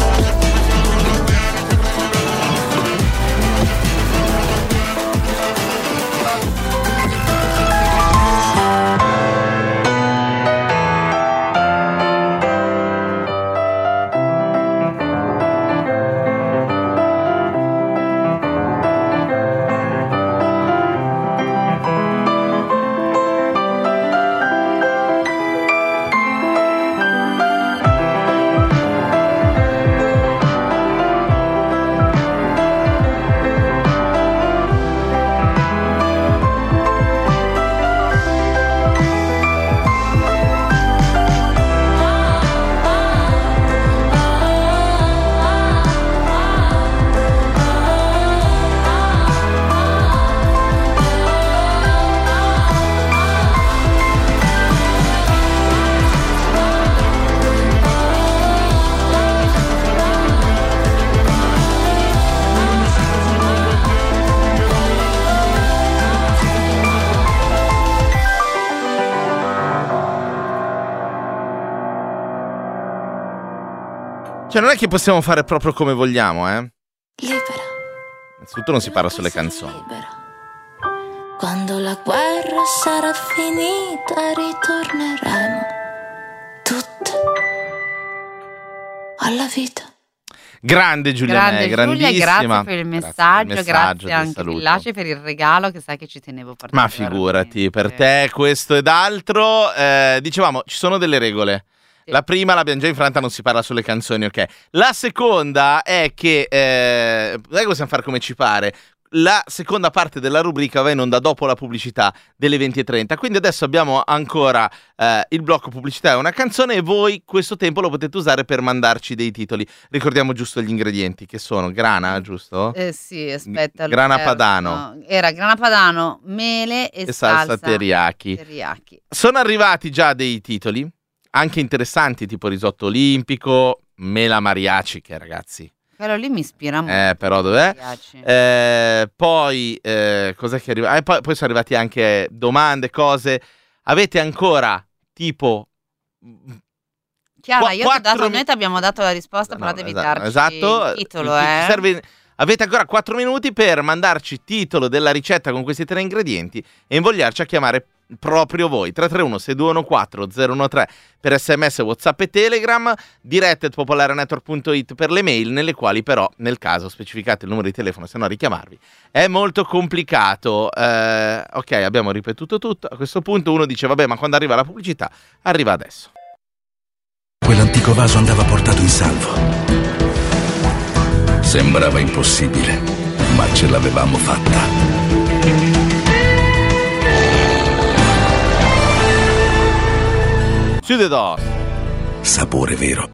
Cioè, non è che possiamo fare proprio come vogliamo, eh? Libera. Innanzitutto non si parla sulle canzoni. Libera. Quando la guerra sarà finita ritorneremo tutte alla vita. Grande Giulia Grande May, Giulia, grandissima. grazie per il messaggio, per il grazie, messaggio, del anche saluto. Villace per il regalo, che sai che ci tenevo Ma particolarmente. figurati, per te questo ed altro. Eh, dicevamo, ci sono delle regole. Sì. La prima l'abbiamo già infranta, non si parla sulle canzoni, ok. La seconda è che, eh, non è che possiamo fare come ci pare. La seconda parte della rubrica va in onda dopo la pubblicità delle venti e trenta, quindi adesso abbiamo ancora eh, il blocco pubblicità e una canzone, e voi questo tempo lo potete usare per mandarci dei titoli. Ricordiamo giusto gli ingredienti, che sono grana, giusto? Eh sì, aspetta. Grana Alberto. padano. Era grana padano, mele e, E salsa teriyaki. teriyaki. Sono arrivati già dei titoli, anche interessanti, tipo risotto olimpico, mela mariachi, che ragazzi... Quello lì mi ispira molto. Eh, però dov'è? Mi piace. Eh, poi, eh, cos'è che arriva? Eh, poi, poi sono arrivati anche domande, cose. Avete ancora, tipo... Chiara, qua- io ti ho dato, quattro noi mi- ti abbiamo dato la risposta, No, però devi esatto, darci esatto. il titolo, Ci- ci eh. serve- Avete ancora quattro minuti per mandarci titolo della ricetta con questi tre ingredienti e invogliarci a chiamare proprio voi. tre tre uno sei due uno quattro zero uno tre per sms, whatsapp e telegram, dirette at popolarenetwork punto it per le mail, nelle quali però nel caso specificate il numero di telefono, se no richiamarvi è molto complicato. Eh, ok, abbiamo ripetuto tutto. A questo punto uno dice vabbè, ma quando arriva la pubblicità? Arriva adesso. Quell'antico vaso andava portato in salvo. Sembrava impossibile, ma ce l'avevamo fatta. Su de do. Sapore vero.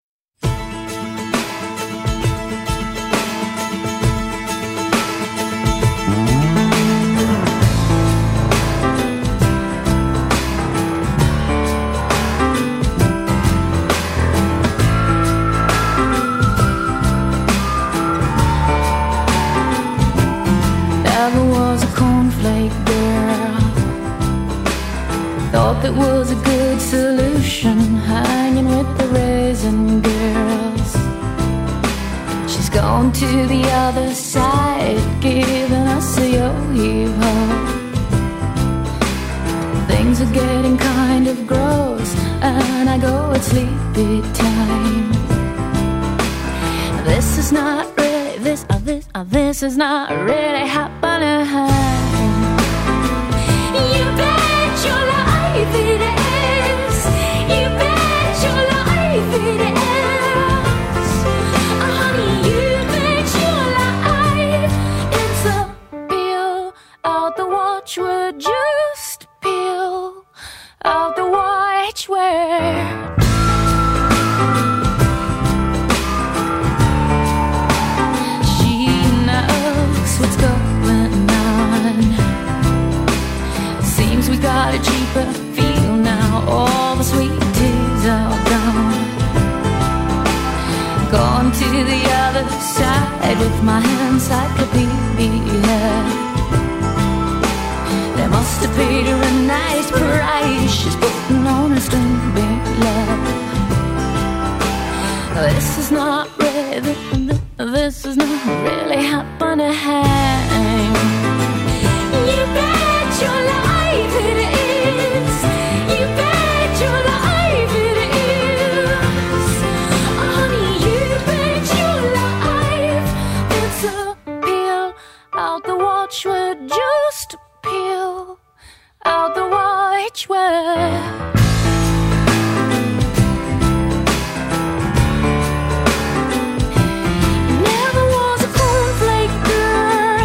Never was a cornflake girl. Thought that was a good solution, hanging with the raisin girls. She's gone to the other side, giving us a yo-yo. Things are getting kind of gross, and I go at sleepy time. This is not really, this, uh, this, uh, this is not really happening. You bet your life it is. You bet your life it is. Oh, honey, you bet your life it's a peel out the watchword. Just peel out the watchword. What's going on? Seems we got a cheaper feel now. All the sweet teas are gone. Gone to the other side with my encyclopedia. They must have paid her a nice price. She's putting on a string love. This is not really, this is not really happening. You bet your life it is. You bet your life it is. Oh, honey, you bet your life. It's a peel out the watchword. Just peel out the watchword. Never was a cornflake girl.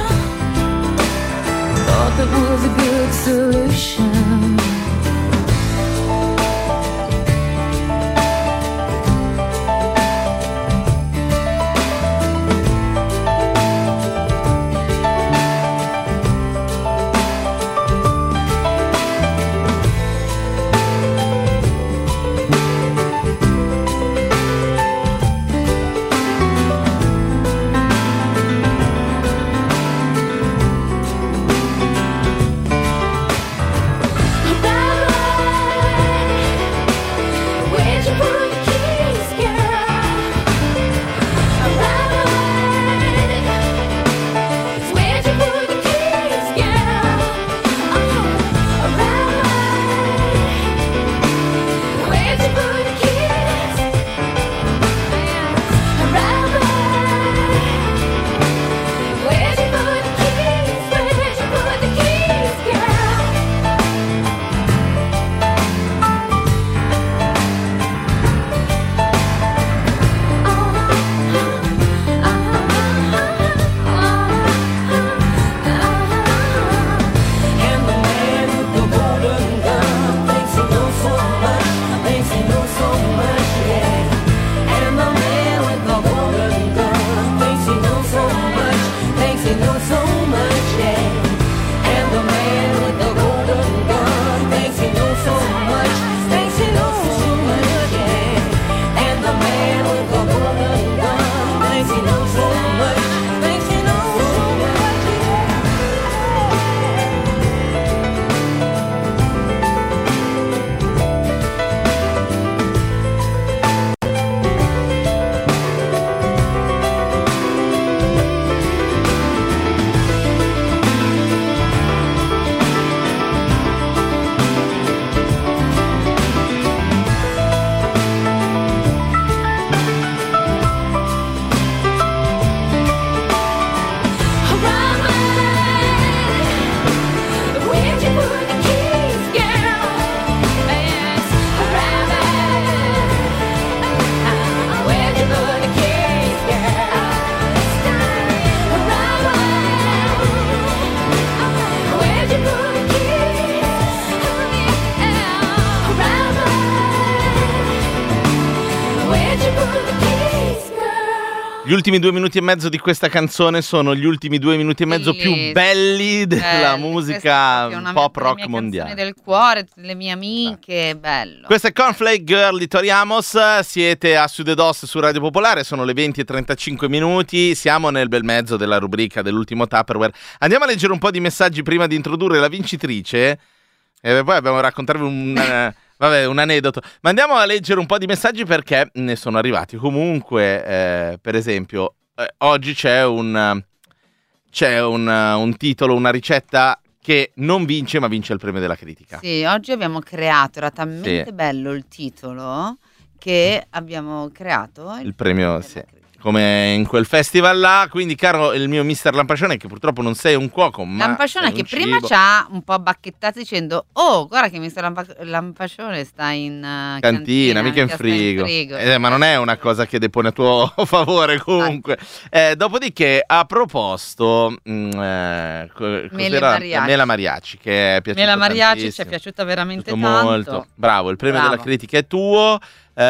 Gli ultimi due minuti e mezzo di questa canzone sono gli ultimi due minuti e mezzo Bellissimo. più belli della Belli, musica questa è una pop delle rock mie mondiale. canzoni del cuore, le mie amiche, bello. Questa è Cornflake Girl di Tori Amos, siete a Sudedos su Radio Popolare, sono le venti e trentacinque minuti, siamo nel bel mezzo della rubrica dell'ultimo Tupperware. Andiamo a leggere un po' di messaggi prima di introdurre la vincitrice e poi abbiamo raccontarvi un... Vabbè, un aneddoto. Ma andiamo a leggere un po' di messaggi perché ne sono arrivati. Comunque, eh, per esempio, eh, oggi c'è un c'è un, un titolo, una ricetta che non vince, ma vince il premio della critica. Sì, oggi abbiamo creato, era talmente Sì. bello il titolo che abbiamo creato il, Il premio, della sì. critica. Come in quel festival là. Quindi, caro il mio mister Lampascione, che purtroppo non sei un cuoco, ma Lampascione sei che un prima cibo. ci ha un po' bacchettato dicendo: oh, guarda che mister Lampa- Lampascione sta in uh, Cantina, cantina, mica in mica sta in frigo, frigo. Eh, ma non è una cosa che depone a tuo favore comunque. Eh, dopodiché ha proposto mh, eh, co- Mele cos'era? mariachi. Mela Mariachi, che è piaciuta Mela Mariachi ci è tantissimo. piaciuta veramente Piaciuto tanto. molto. Bravo, il premio Bravo. della critica è tuo.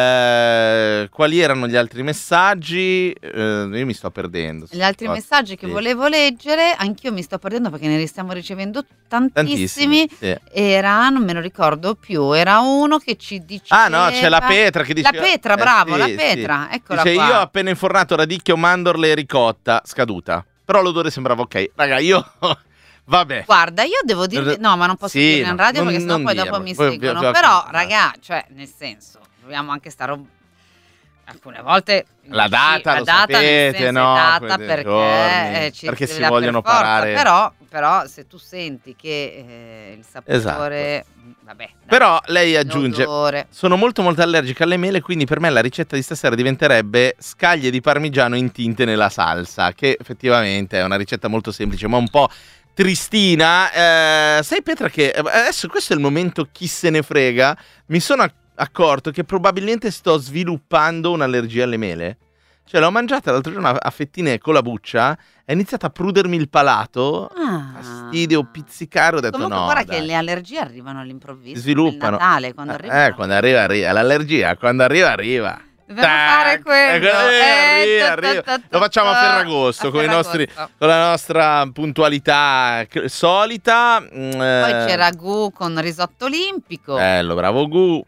Eh, quali erano gli altri messaggi? Eh, io mi sto perdendo. Gli altri Oh, messaggi che sì. volevo leggere, anch'io mi sto perdendo perché ne stiamo ricevendo tantissimi. Tantissimi, sì. Era, non me lo ricordo più, era uno che ci diceva... Ah no, c'è la Petra che dice... La Petra, eh, bravo, sì, la sì. Petra, eccola Dice, qua. io ho appena infornato radicchio, mandorle e ricotta, scaduta. Però l'odore sembrava ok. Raga, io... Vabbè. Guarda, io devo dire... No, ma non posso Sì, dirlo in no, radio non- perché sennò non poi dirlo. dopo mi Poi- seguono. poi- Però, poi- raga, cioè, nel senso, dobbiamo anche stare... un- Alcune volte... La data, la lo data nel sapete, senso, no? è data Quei perché, giorni, eh, ci perché si si deve vogliono per forza, parare. Però, però se tu senti che eh, il sapore... Vabbè, dai, Però lei aggiunge, l'odore. sono molto molto allergica alle mele, quindi per me la ricetta di stasera diventerebbe scaglie di parmigiano intinte nella salsa, che effettivamente è una ricetta molto semplice, ma un po' tristina. Eh, sai Petra che adesso questo è il momento chi se ne frega, mi sono ac- accorto che probabilmente sto sviluppando un'allergia alle mele. Cioè l'ho mangiata l'altro giorno a fettine con la buccia, è iniziato a prudermi il palato, Ah. fastidio, pizzicare, ho detto Comunque no, guarda dai. che le allergie arrivano all'improvviso. Sviluppano. Il Natale, quando Eh, arriva. Eh, quando arriva, arriva. L'allergia, quando arriva, arriva. Dobbiamo Tac! fare quello. Eh, Eh, arriva, ta, arriva. ta, ta, Lo facciamo a ta. Ferragosto, A con, i nostri, Ferragosto. con la nostra puntualità c- solita. Mm, Poi eh, c'era Gu con risotto olimpico. Bello, bravo Gu.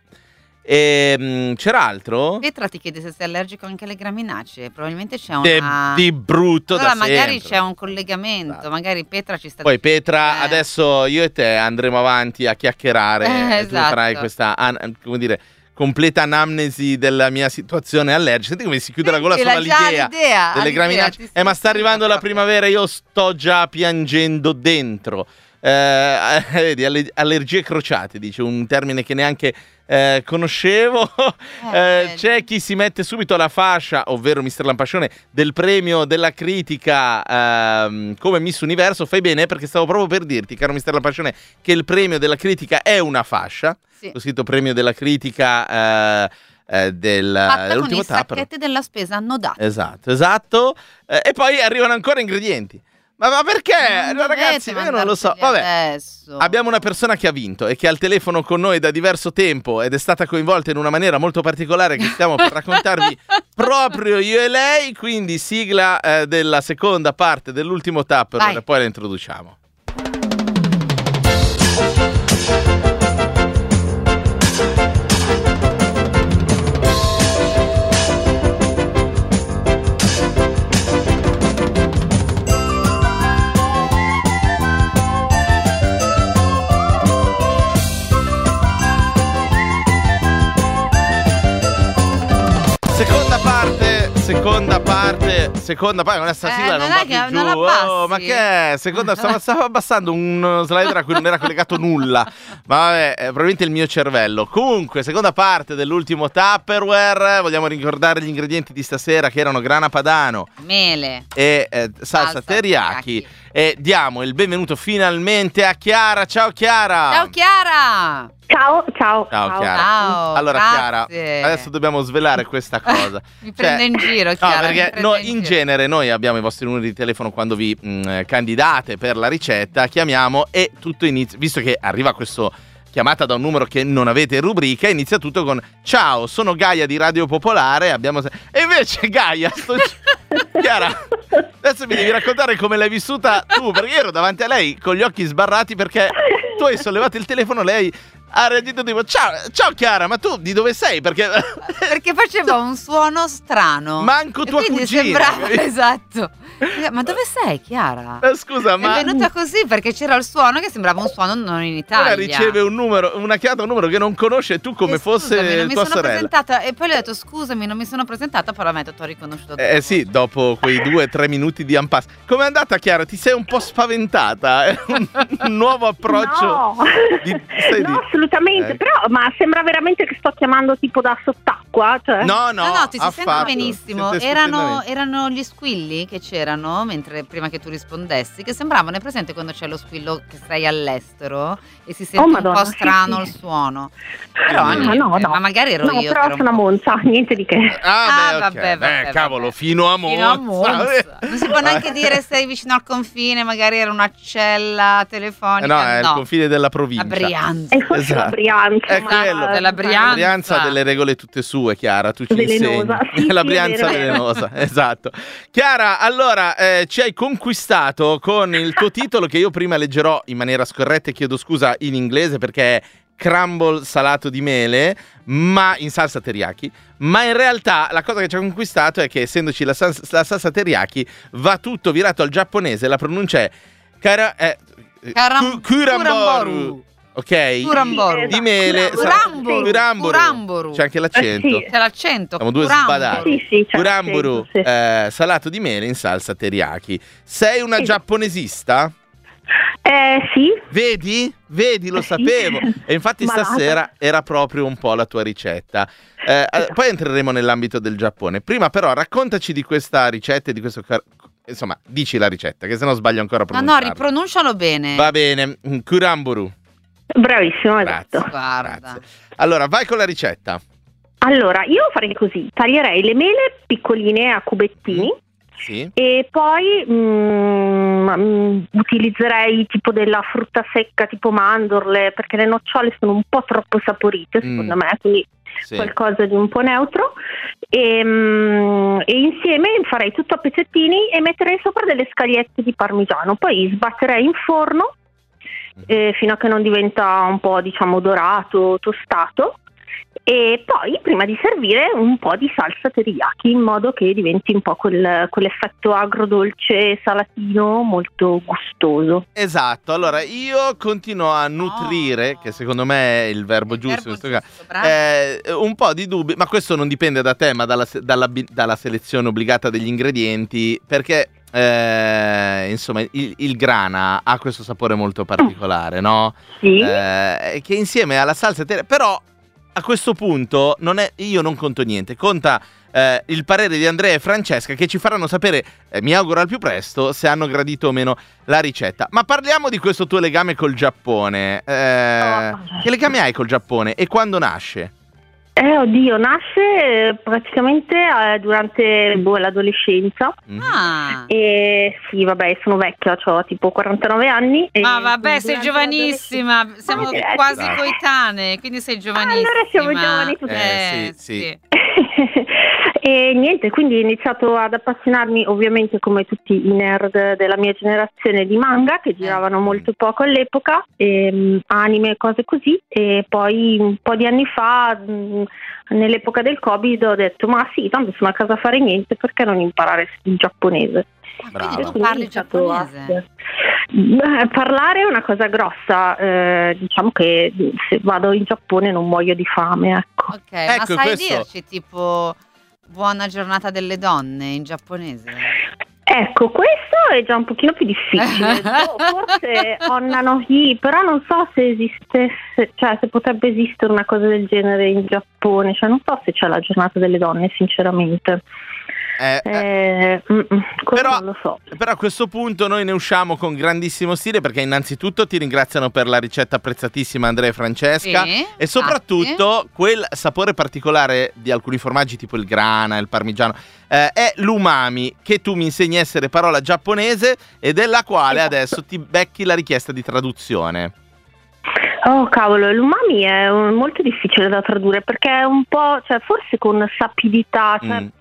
E, mm, c'era altro? Petra ti chiede se sei allergico anche alle graminacee. Probabilmente c'è De- una... di brutto allora da magari sempre. c'è un collegamento. Esatto. Magari Petra ci sta Poi Petra, Eh. adesso io e te andremo avanti a chiacchierare Eh, e tu esatto. farai questa, an- come dire, completa anamnesi della mia situazione allergica. Senti come si chiude la gola Sì, solo l'ha già all'idea l'idea, delle all'idea, graminacee. ti Eh, ma sto sta arrivando la proprio. primavera, io sto già piangendo dentro. Eh, vedi, alle- allergie crociate, dice un termine che neanche eh, conoscevo. Eh, Eh, c'è chi si mette subito la fascia, ovvero mister Lampascione, del premio della critica ehm, come Miss Universo. Fai bene, perché stavo proprio per dirti, caro mister Lampascione, che il premio della critica è una fascia. Sì. Ho scritto premio della critica eh, eh, del, Fatta con dell'ultimo i tapper. sacchetti della spesa annodati. Esatto, esatto. Eh, e poi arrivano ancora ingredienti. Ma, ma perché? Non No, ragazzi, dovete io non lo so. mandarteli Vabbè. adesso. Abbiamo una persona che ha vinto e che è al telefono con noi da diverso tempo ed è stata coinvolta in una maniera molto particolare che stiamo per raccontarvi proprio io e lei, quindi sigla eh, della seconda parte dell'ultimo tapper Vai. e poi la introduciamo. Seconda parte, seconda parte, seconda parte, questa Eh, sigla non non è va che- più non giù. abbassi. Oh, ma che è? Seconda, stavo, stavo abbassando un slider a cui non era collegato nulla. Ma vabbè, è probabilmente il mio cervello. Comunque, seconda parte dell'ultimo Tupperware. Vogliamo ricordare gli ingredienti di stasera, che erano grana padano Mele. e eh, salsa, Salsa teriyaki. teriyaki. E diamo il benvenuto finalmente a Chiara. Ciao Chiara. Ciao Chiara. Ciao, ciao. Ciao Chiara. Ciao, Allora Chiara, grazie. adesso dobbiamo svelare questa cosa. Mi prende in giro, Chiara, No, mi perché prende no, in in giro. genere noi abbiamo i vostri numeri di telefono quando vi mh, candidate per la ricetta, chiamiamo e tutto inizia, visto che arriva questo chiamata da un numero che non avete in rubrica, inizia tutto con ciao, sono Gaia di Radio Popolare, abbiamo... e invece Gaia sto... Chiara, adesso mi devi raccontare come l'hai vissuta tu, perché io ero davanti a lei con gli occhi sbarrati perché tu hai sollevato il telefono, lei ha reagito tipo ciao, ciao Chiara, ma tu di dove sei? Perché, perché faceva un suono strano. Manco tua e quindi cugina. sembrava, esatto. Ma dove sei, Chiara? Eh, scusa, ma è venuta così perché c'era il suono che sembrava un suono non in Italia. ora riceve un numero, una chiamata, un numero che non conosce, e tu come E fosse scusami, non mi tua sono sorella. presentata e poi le ho detto scusami, non mi sono presentata, però mi ha detto ho riconosciuto. Eh sì, dopo quei due o tre minuti di impasse. Com'è andata, Chiara? Ti sei un po' spaventata? È un, un nuovo approccio? No, di, sai no di- assolutamente, Eh. però ma sembra veramente che sto chiamando tipo da sott'acqua, cioè. No, no, No, no, ti si sente affatto. benissimo. Sente Erano, stupendamente. erano gli squilli che c'erano mentre prima che tu rispondessi, che sembravano, è presente quando c'è lo squillo che sei all'estero e si sente Oh, un Madonna, po' sì, strano sì. il suono. Però Ah, niente, no, no. ma magari ero No, io. però che ero sono a un po'- Monza, niente di che. Ah, Ah, beh, ok. vabbè, vabbè, Beh, cavolo, vabbè. fino a Monza. Fino a Monza. Non si può neanche dire sei vicino al confine, magari era una cella Eh telefonica. no, è il confine della provincia. A Brianza. E forse Esatto. la Brianza. È ma- quello. Della Brianza. Brianza ha delle regole tutte sue, Chiara, tu ci Velenosa. insegni. Sì, La sì, è Brianza vero, è vero. velenosa, esatto. Chiara, allora, eh, ci hai conquistato con il tuo titolo che io prima leggerò in maniera scorretta e chiedo scusa in inglese perché è crumble salato di mele, ma in salsa teriyaki. Ma in realtà la cosa che ci ha conquistato è che essendoci la, sals- la salsa teriyaki va tutto virato al giapponese, la pronuncia è Kara, eh, Karam- ku- kuramboru. Kuramboru. Ok? Kuramboru. Di mele. Kuramboru. Kuramboru. Kuramboru. C'è anche l'accento. Eh, sì. C'è l'accento. Siamo due Kuramboru. sbadati. Sì, sì, c'è Kuramburu, l'accento, sì. eh, salato di mele in salsa teriyaki. Sei una Sì. giapponesista? Eh sì, Vedi? Vedi, lo Sì. sapevo. E infatti Malata. stasera era proprio un po' la tua ricetta. Eh, eh, poi entreremo nell'ambito del Giappone. Prima però raccontaci di questa ricetta e di questo... car- Insomma, dici la ricetta, che se no sbaglio ancora a No, no, pronunciarla. ripronuncialo bene. Va bene, mm, Kuramburu. bravissimo, Grazie. esatto. Guarda. Grazie. Allora, vai con la ricetta. Allora, io farei così, taglierei le mele piccoline a cubettini Sì. e poi mm, mm, utilizzerei tipo della frutta secca, tipo mandorle, perché le nocciole sono un po' troppo saporite, secondo Mm. me, quindi Sì. qualcosa di un po' neutro. E, mm, e insieme farei tutto a pezzettini e metterei sopra delle scagliette di parmigiano, poi sbatterei in forno eh, fino a che non diventa un po', diciamo, dorato, tostato, e poi prima di servire un po' di salsa teriyaki in modo che diventi un po' quel, quell'effetto agrodolce salatino molto gustoso. Esatto, allora io continuo a nutrire, Oh. che secondo me è il verbo Il giusto in verbo questo caso, giusto, bravo. eh, un po' di dubbi, ma questo non dipende da te, ma dalla, se- dalla bi- dalla selezione obbligata degli ingredienti, perché eh, insomma il, il grana ha questo sapore molto particolare, no? Sì. Eh, che insieme alla salsa teriyaki, però a questo punto non è, io non conto niente, conta eh, il parere di Andrea e Francesca che ci faranno sapere, eh, mi auguro al più presto, se hanno gradito o meno la ricetta. Ma parliamo di questo tuo legame col Giappone. Eh, Oh. Che legame hai col Giappone e quando nasce? Eh, oddio, nasce eh, praticamente eh, durante boh, l'adolescenza. Mhm. Ah. E sì, vabbè, sono vecchia, ho tipo quarantanove anni. e Ma vabbè, sei durante giovanissima, siamo Ah, eh, quasi dai. coetanee, quindi sei giovanissima. allora siamo giovani tutti. Eh, sì, sì. E niente, quindi ho iniziato ad appassionarmi, ovviamente come tutti i nerd della mia generazione, di manga che giravano molto poco all'epoca, e, anime e cose così, e poi un po' di anni fa, mh, nell'epoca del Covid, ho detto ma sì, tanto sono a casa a fare niente, perché non imparare il giapponese? Brava. Quindi tu Quindi ho parli iniziato a- giapponese? Beh, parlare è una cosa grossa, eh, diciamo che se vado in Giappone non muoio di fame, ecco. Ok, Ecco, ma sai questo- dirci tipo buona giornata delle donne in giapponese? Ecco, questo è già un pochino più difficile. Boh, forse Onna no Hi, però non so se esistesse, cioè se potrebbe esistere una cosa del genere in Giappone, cioè non so se c'è la giornata delle donne, sinceramente. Eh, eh, Eh, mm, mm, quello Però- non lo so. Però a questo punto noi ne usciamo con grandissimo stile perché innanzitutto ti ringraziano per la ricetta apprezzatissima Andrea e Francesca Sì, e soprattutto quel sapore particolare di alcuni formaggi tipo il grana, il parmigiano, eh, è l'umami che tu mi insegni a essere parola giapponese e della quale Esatto. adesso ti becchi la richiesta di traduzione. Oh cavolo, l'umami è un- molto difficile da tradurre perché è un po', cioè forse con sapidità, cioè Mm.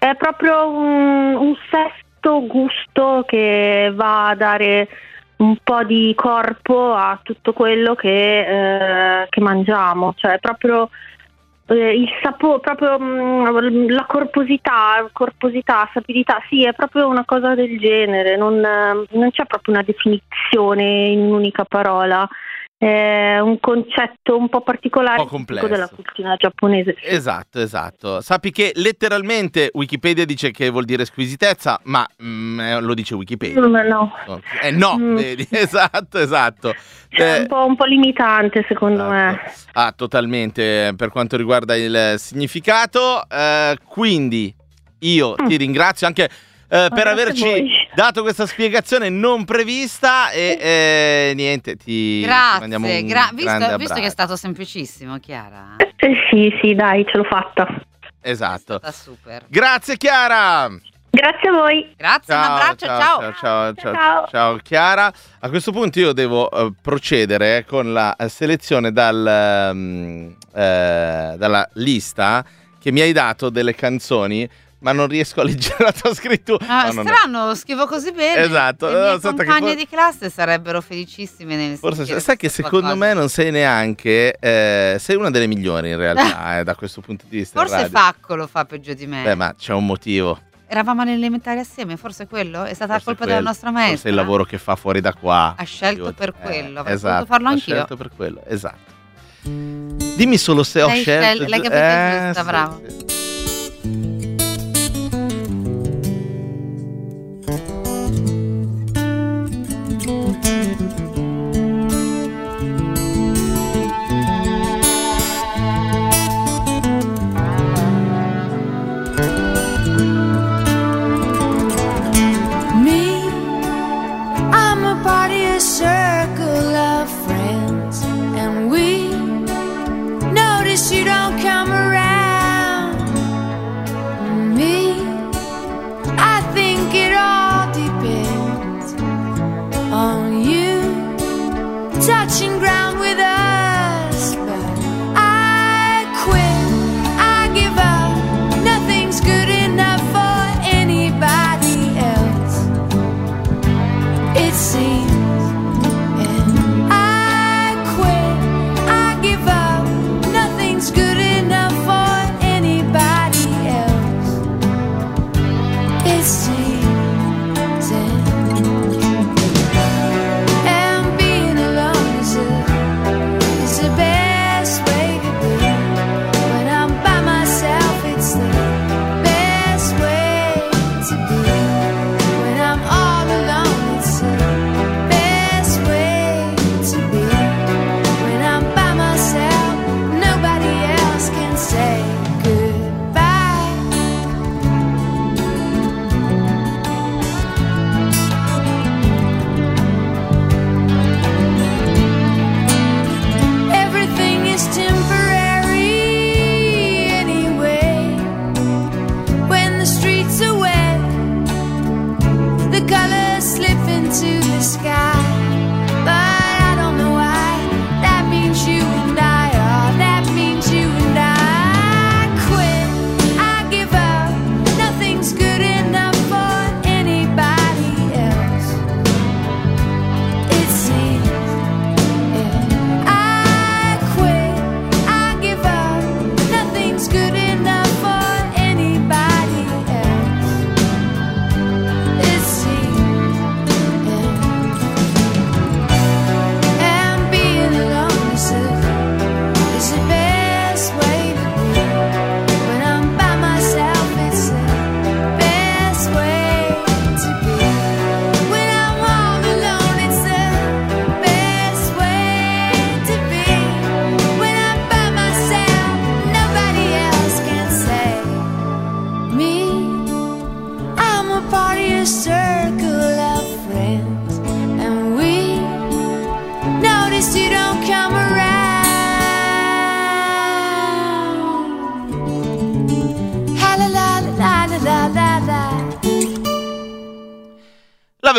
è proprio un, un sesto gusto che va a dare un po' di corpo a tutto quello che, eh, che mangiamo, cioè proprio eh, il sapore, proprio mh, la corposità, corposità, sapidità, sì, è proprio una cosa del genere, non, non c'è proprio una definizione in un'unica parola. È un concetto un po' particolare, un po' complesso, della cucina giapponese. Sì. Esatto, esatto. Sappi che letteralmente Wikipedia dice che vuol dire squisitezza, ma mm, lo dice Wikipedia. Mm, no. Eh no, Mm. vedi? Esatto, esatto. È Eh, un po', un po' limitante secondo me. Ah, totalmente, per quanto riguarda il significato. Eh, quindi io Mm. ti ringrazio anche eh, per grazie a averci voi. dato questa spiegazione non prevista e eh, niente, ti, ti mandiamo Grazie, un gra- grande visto, abbraccio. visto che è stato semplicissimo, Chiara. Eh, sì, sì, dai, ce l'ho fatta. Esatto. È super. Grazie Chiara. Grazie a voi. Grazie, un abbraccio, ciao. ciao, ciao, ciao, Ciao. ciao, Chiara. A questo punto io devo eh, procedere con la eh, selezione dal, ehm, eh, dalla lista che mi hai dato delle canzoni, ma non riesco a leggere la tua scrittura. Ah, No, non è- strano, scrivo così bene. Esatto. Le No, mie aspetta che compagne for- di classe sarebbero felicissime nel Forse sentire sai che questa secondo cosa. me non sei neanche eh, sei una delle migliori in realtà eh, da questo punto di vista in Forse radio. Facco lo fa peggio di me. Beh, ma c'è un motivo. Eravamo alle elementari assieme, forse quello? È stata Forse colpa quello. della nostra maestra. Forse il lavoro che fa fuori da qua. Ha scelto Aiuta. per quello, avrei esatto, potuto farlo ha anch'io. scelto per quello, esatto. Dimmi solo se ho L'hai scelto. scel- l'hai giu- capito giusta, sì, bravo. sì. Me, I'm a part of your circle of friends, and we notice you don't come around.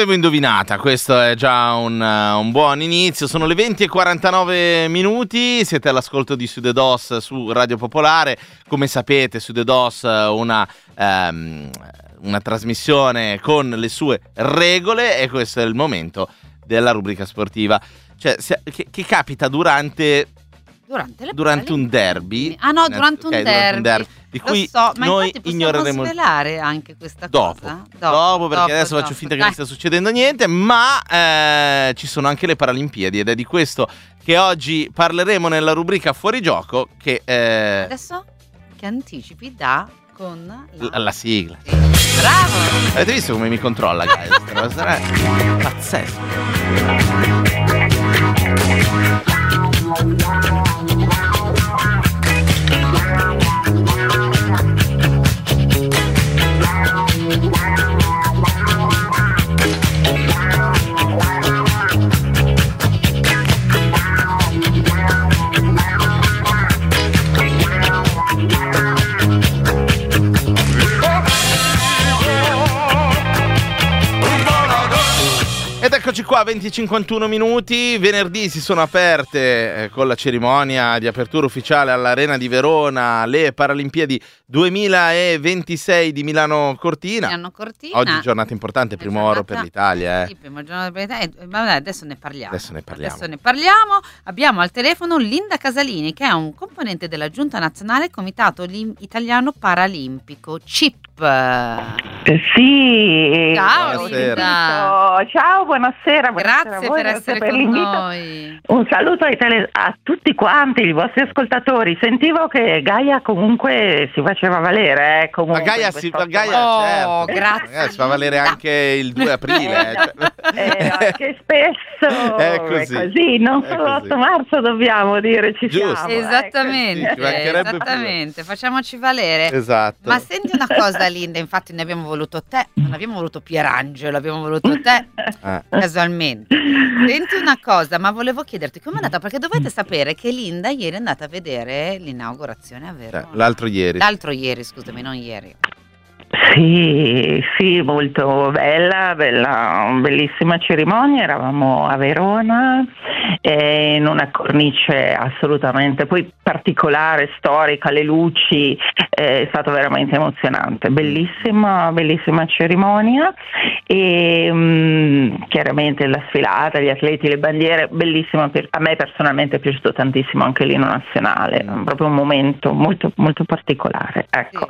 l'avevo indovinata, questo è già un, uh, un buon inizio. Sono le venti e quarantanove minuti, siete all'ascolto di Sude Dos su Radio Popolare. Come sapete, Sude Dos una, um, una trasmissione con le sue regole, e questo è il momento della rubrica sportiva. Cioè, se, che, che capita durante... Durante, le durante un derby. Ah no, durante un, okay, derby. durante un derby di Lo cui so, ma noi infatti ignoreremo possiamo svelare anche questa dopo, cosa? Dopo, dopo perché dopo, adesso dopo. faccio finta che Dai. non stia succedendo niente, ma eh, ci sono anche le Paralimpiadi, ed è di questo che oggi parleremo nella rubrica Fuori Gioco, che eh, Adesso che anticipi da con la, la, la sigla. Sì. Bravo! Avete visto come mi controlla, guys? Questa cosa è pazzesco. Ed eccoci qua, venti e cinquantuno minuti, venerdì si sono aperte eh, con la cerimonia di apertura ufficiale all'Arena di Verona le Paralimpiadi duemilaventisei di Milano Cortina. Milano Cortina. Oggi giornata importante, primo giornata, oro per l'Italia. Eh. Sì, prima giornata per l'Italia. Eh, ma dai, adesso ne parliamo. Adesso ne parliamo. Adesso ne parliamo. Abbiamo al telefono Linda Casalini, che è un componente della Giunta Nazionale Comitato Lim- Italiano Paralimpico, C I P. Eh, sì. Ciao Buonasera. Linda. Ciao, buonasera. buonasera Grazie a voi, per grazie essere per con l'invito. noi. Un saluto ai tele- a tutti quanti, i vostri ascoltatori. Sentivo che Gaia comunque si faceva valere. Eh, Ma comunque Gaia, in si, questo ma Gaia Oh, certo. grazie, Gaia si fa valere Linda. anche il due aprile. eh. Eh, no, che spesso È così. è così, non È solo così. l'otto marzo dobbiamo dire ci Giusto. siamo. ecco. Esattamente, Sì, ci mancherebbe esattamente, facciamoci valere. Esatto. Ma senti una cosa, Linda, infatti ne abbiamo voluto te, non abbiamo voluto Pierangelo, abbiamo voluto te Eh. casualmente. Senti una cosa, ma volevo chiederti com'è andata, perché dovete sapere che Linda ieri è andata a vedere l'inaugurazione a Verona. Eh, l'altro ieri. L'altro ieri, scusami, non ieri. Sì, sì, molto bella, bella, bellissima cerimonia. Eravamo a Verona eh, in una cornice assolutamente poi particolare, storica, le luci, eh, è stato veramente emozionante, bellissima, bellissima cerimonia e mh, chiaramente la sfilata, gli atleti, le bandiere, bellissima. Per, a me personalmente è piaciuto tantissimo anche l'inno nazionale, proprio un momento molto, molto particolare, ecco.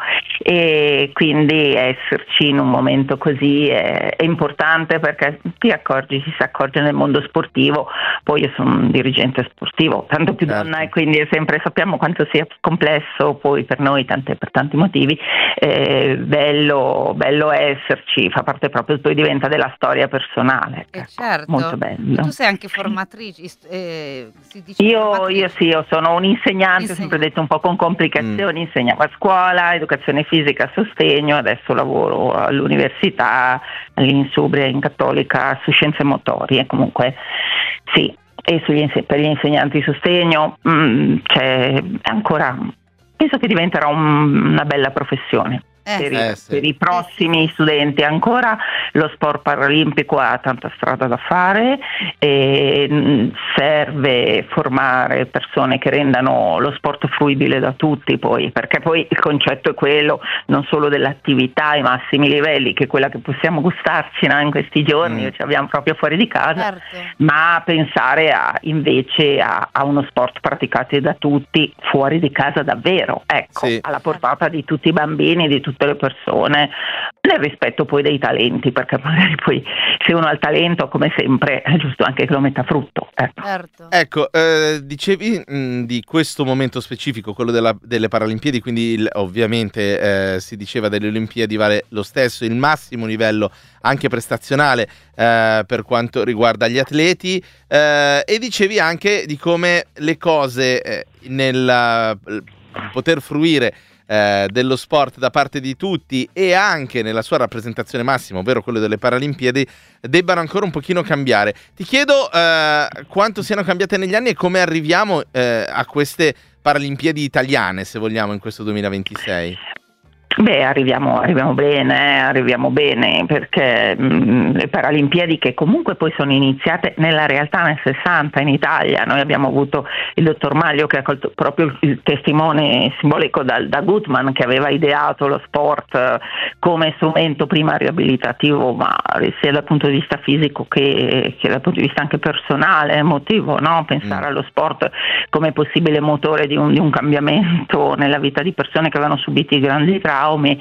E quindi esserci in un momento così è, è importante, perché ti accorgi, ci si accorge nel mondo sportivo. Poi io sono un dirigente sportivo, tanto più Certo. donna, e quindi è sempre sappiamo quanto sia complesso poi per noi, tante, per tanti motivi. Eh, bello, bello esserci, fa parte proprio, poi diventa della storia personale. Eh, ecco, certo. molto bello. Tu sei anche formatrice, eh, si dice Io, formatrice. io sì, io sono un insegnante, ho sempre detto un po' con complicazioni, Mm. insegnavo a scuola, educazione fisica, sostegno, adesso lavoro all'università, all'Insubria in Cattolica, su scienze motorie, comunque sì, e sugli inse- per gli insegnanti di sostegno mm, c'è ancora, penso che diventerà un- una bella professione. Eh, Per, i, Eh, sì. per i prossimi studenti ancora lo sport paralimpico ha tanta strada da fare e mh, serve formare persone che rendano lo sport fruibile da tutti, poi, perché poi il concetto è quello non solo dell'attività ai massimi livelli, che è quella che possiamo gustarci, no, in questi giorni, Mm. ci abbiamo proprio fuori di casa, certo. ma pensare a, invece a, a uno sport praticato da tutti fuori di casa davvero, ecco, Sì. alla portata di tutti i bambini, di tutte le persone, nel rispetto poi dei talenti, perché magari poi se uno ha il talento, come sempre, è giusto anche che lo metta a frutto, ecco. Certo. Ecco, eh, dicevi mh, di questo momento specifico, quello della- delle Paralimpiadi, quindi il- ovviamente eh, si diceva delle Olimpiadi vale lo stesso, il massimo livello anche prestazionale eh, per quanto riguarda gli atleti, eh, e dicevi anche di come le cose eh, nel eh, poter fruire eh, dello sport da parte di tutti e anche nella sua rappresentazione massima, ovvero quello delle Paralimpiadi, debbano ancora un pochino cambiare. Ti chiedo eh, quanto siano cambiate negli anni e come arriviamo eh, a queste Paralimpiadi italiane, se vogliamo, in questo duemilaventisei. Beh, arriviamo, arriviamo bene, eh, arriviamo bene perché mh, le Paralimpiadi, che comunque poi sono iniziate nella realtà nel sessanta in Italia, noi abbiamo avuto il dottor Maglio che ha colto proprio il, il testimone simbolico da, da Gutmann, che aveva ideato lo sport eh, come strumento prima riabilitativo, ma sia dal punto di vista fisico che, che dal punto di vista anche personale, emotivo, no? Pensare mm. allo sport come possibile motore di un, di un cambiamento nella vita di persone che avevano subito grandi traumi.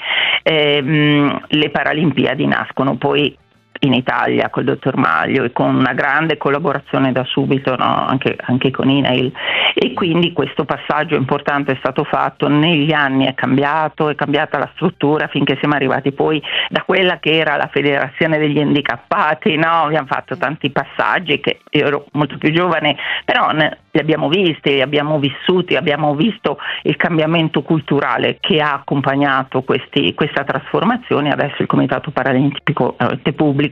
Eh, le Paralimpiadi nascono poi in Italia col dottor Maglio e con una grande collaborazione da subito, no? anche, anche con I N A I L, e quindi questo passaggio importante è stato fatto. Negli anni è cambiato, è cambiata la struttura finché siamo arrivati poi da quella che era la Federazione degli Handicappati, no? Abbiamo fatto tanti passaggi che io ero molto più giovane, però ne, li abbiamo visti, li abbiamo vissuti, abbiamo visto il cambiamento culturale che ha accompagnato questi, questa trasformazione. Adesso il Comitato Paralimpico eh, Pubblico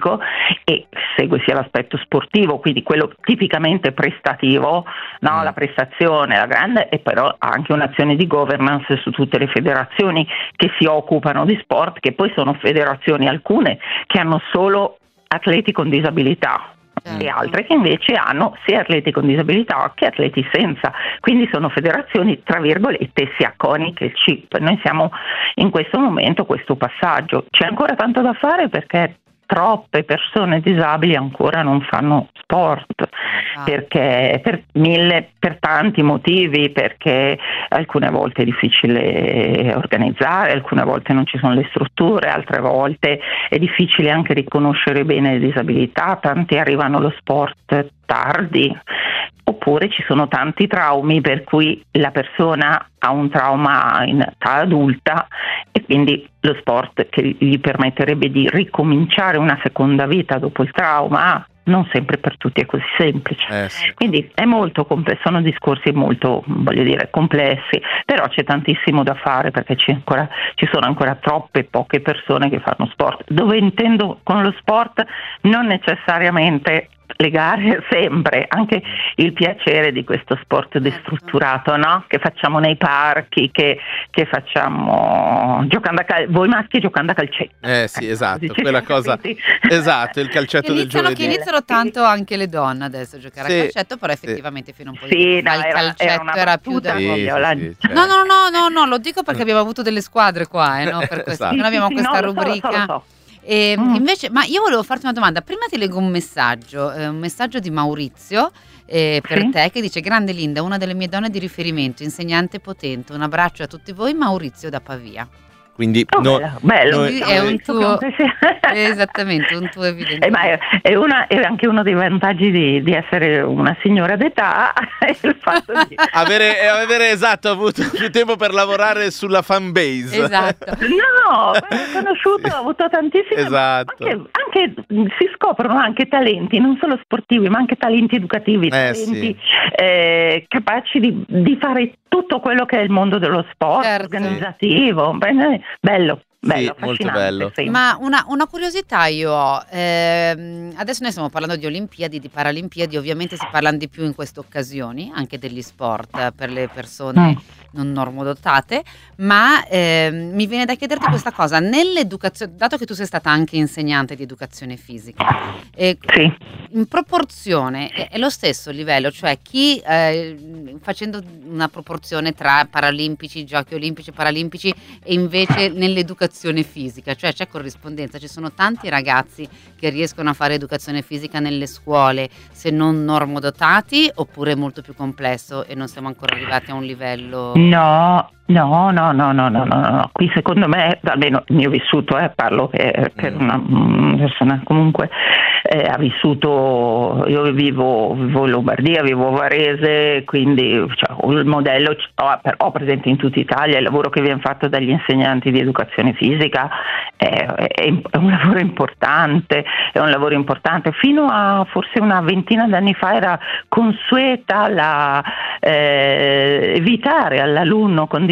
e segue sia l'aspetto sportivo, quindi quello tipicamente prestativo, no? mm. la prestazione, la grande, e però anche un'azione di governance su tutte le federazioni che si occupano di sport, che poi sono federazioni alcune che hanno solo atleti con disabilità. E altre che invece hanno sia atleti con disabilità che atleti senza, quindi sono federazioni tra virgolette sia CONI che il C I P. Noi siamo in questo momento, questo passaggio, c'è ancora tanto da fare perché troppe persone disabili ancora non fanno sport, ah. perché per mille, per tanti motivi, perché alcune volte è difficile organizzare, alcune volte non ci sono le strutture, altre volte è difficile anche riconoscere bene le disabilità, tanti arrivano allo sport tardi, oppure ci sono tanti traumi per cui la persona ha un trauma in età adulta e quindi lo sport che gli permetterebbe di ricominciare una seconda vita dopo il trauma non sempre per tutti è così semplice. Eh sì. Quindi è molto complesso, sono discorsi molto, voglio dire, complessi, però c'è tantissimo da fare perché c'è ancora, ci sono ancora troppe poche persone che fanno sport, dove intendo con lo sport non necessariamente legare sempre anche il piacere di questo sport destrutturato, no? Che facciamo nei parchi, che, che facciamo giocando a cal- voi maschi giocando a calcetto. Eh sì, esatto, quella cosa, esatto, il calcetto del giovedì. Che iniziano tanto anche le donne adesso a giocare sì, a calcetto, però effettivamente sì. fino a un po' di sì, tempo no, il era, calcetto era, era più da... Sì, sì, sì, certo. No, no, no, no, no, lo dico perché abbiamo avuto delle squadre qua, eh, no? Per questo, esatto. Noi abbiamo sì, questa no, lo so, rubrica... lo so, lo so. E Mm. invece, ma io volevo farti una domanda. Prima ti leggo un messaggio, eh, un messaggio di Maurizio eh, per Sì. te, che dice: grande Linda, una delle mie donne di riferimento, insegnante potente. Un abbraccio a tutti voi, Maurizio da Pavia. Quindi Oh, no, bello, bello. Quindi è un tuo Sì. esattamente un tuo evidente. Eh, ma è, è, una, è anche uno dei vantaggi di, di essere una signora d'età, è il fatto di avere, avere esatto avuto più tempo per lavorare sulla fan base. Esatto. No, ho conosciuto, ho avuto tantissime, Esatto. anche, anche si scoprono anche talenti, non solo sportivi, ma anche talenti educativi, Eh, talenti sì. eh, capaci di, di fare tutto quello che è il mondo dello sport, Certo. organizzativo, beh, bello. Bello, Sì, molto affascinante, bello. sì. Ma una, una curiosità io ho, ehm, adesso noi stiamo parlando di Olimpiadi, di Paralimpiadi, ovviamente si parlano di più in queste occasioni, anche degli sport eh, per le persone Mm. non normodotate, ma ehm, mi viene da chiederti questa cosa, nell'educazione, dato che tu sei stata anche insegnante di educazione fisica, eh, Sì. in proporzione è, è lo stesso livello, cioè chi eh, facendo una proporzione tra paralimpici, giochi olimpici e paralimpici e invece nell'educazione fisica, cioè c'è corrispondenza, ci sono tanti ragazzi che riescono a fare educazione fisica nelle scuole se non normodotati, oppure è molto più complesso e non siamo ancora arrivati a un livello... No, no, no, no, no, no, no, no. Qui secondo me, almeno il mio vissuto, eh, parlo per, per una, una persona comunque eh, ha vissuto, io vivo, vivo in Lombardia, vivo a Varese, quindi cioè, il modello ho, ho presente in tutta Italia, il lavoro che viene fatto dagli insegnanti di educazione fisica è, è, è un lavoro importante, è un lavoro importante. Fino a forse una ventina d'anni fa era consueta la eh, evitare all'alunno con disabilità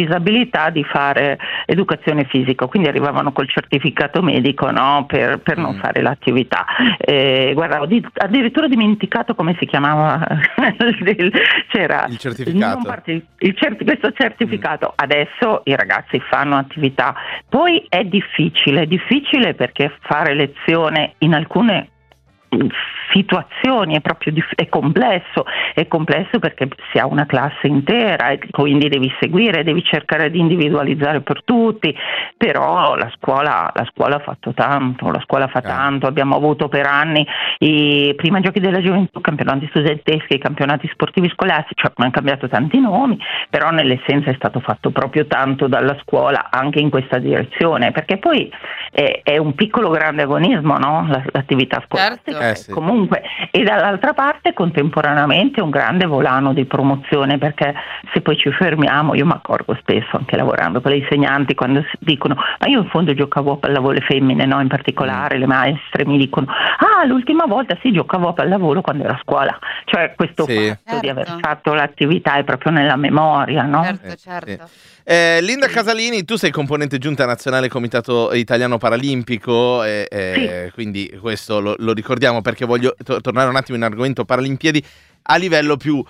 disabilità di fare educazione fisica, quindi arrivavano col certificato medico, no, per, per non Mm. fare l'attività. Eh, guarda, ho di- addirittura dimenticato come si chiamava il- c'era Il certificato. non parti- il certi- questo certificato. Adesso i ragazzi fanno attività, poi è difficile, è difficile perché fare lezione in alcune mh, situazioni è proprio dif- è complesso, è complesso perché si ha una classe intera e quindi devi seguire, devi cercare di individualizzare per tutti, però la scuola, la scuola ha fatto tanto, la scuola fa Ah. tanto, abbiamo avuto per anni i prima giochi della gioventù, campionati studenteschi, campionati sportivi scolastici, cioè hanno cambiato tanti nomi, però nell'essenza è stato fatto proprio tanto dalla scuola anche in questa direzione, perché poi è, è un piccolo grande agonismo, no? La- l'attività scolastica. Eh, sì. Comunque, e dall'altra parte contemporaneamente un grande volano di promozione, perché se poi ci fermiamo, io mi accorgo spesso anche lavorando con le insegnanti quando si dicono ma io in fondo giocavo a pallavolo femmine, no? In particolare le maestre mi dicono ah l'ultima volta sì giocavo a pallavolo quando ero a scuola, cioè questo Sì. fatto di Certo. aver fatto l'attività è proprio nella memoria, no? Certo, Eh, certo. Eh, Linda Casalini, tu sei componente giunta nazionale Comitato Italiano Paralimpico, e, e quindi questo lo, lo ricordiamo perché voglio to- tornare un attimo in argomento Paralimpiadi a livello più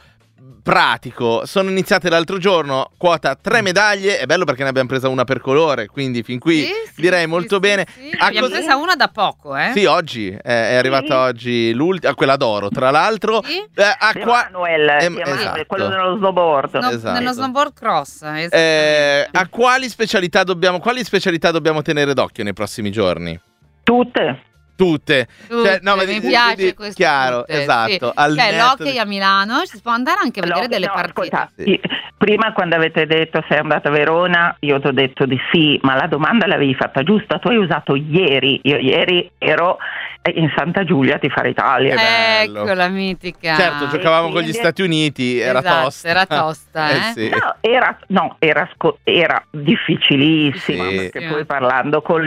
pratico. Sono iniziate l'altro giorno, quota tre medaglie, è bello perché ne abbiamo presa una per colore, quindi fin qui Sì, sì, direi sì, molto sì, bene. sì. A Abbiamo cos- presa una da poco, eh? Sì, oggi è, è arrivata Sì. oggi l'ultima, quella d'oro, tra l'altro. Sì. Eh, a Di qua- Emanuel, Em- di Emanuel, esatto. quello dello snowboard. No, Esatto. Nello snowboard cross. Eh, esattamente. a quali specialità dobbiamo quali specialità dobbiamo tenere d'occhio nei prossimi giorni? Tutte. Tutte. Tutte, Cioè, no, ma mi di- piace di- questo chiaro, tutte, esatto. sì. Al Cioè, netto l'hockey di- a Milano si può andare anche a vedere No, delle no, partite. ascolta, Sì. i- prima quando avete detto sei andata a Verona, io ti ho detto di sì, ma la domanda l'avevi fatta giusta, tu hai usato ieri, io ieri ero in Santa Giulia a Tifare Italia. Che bello. Ecco la mitica. Certo, giocavamo con gli quindi- Stati Uniti, era Esatto, tosta. era tosta, eh? sì. No, era, no, era, sco- era difficilissima, Sì. perché Sì. poi parlando con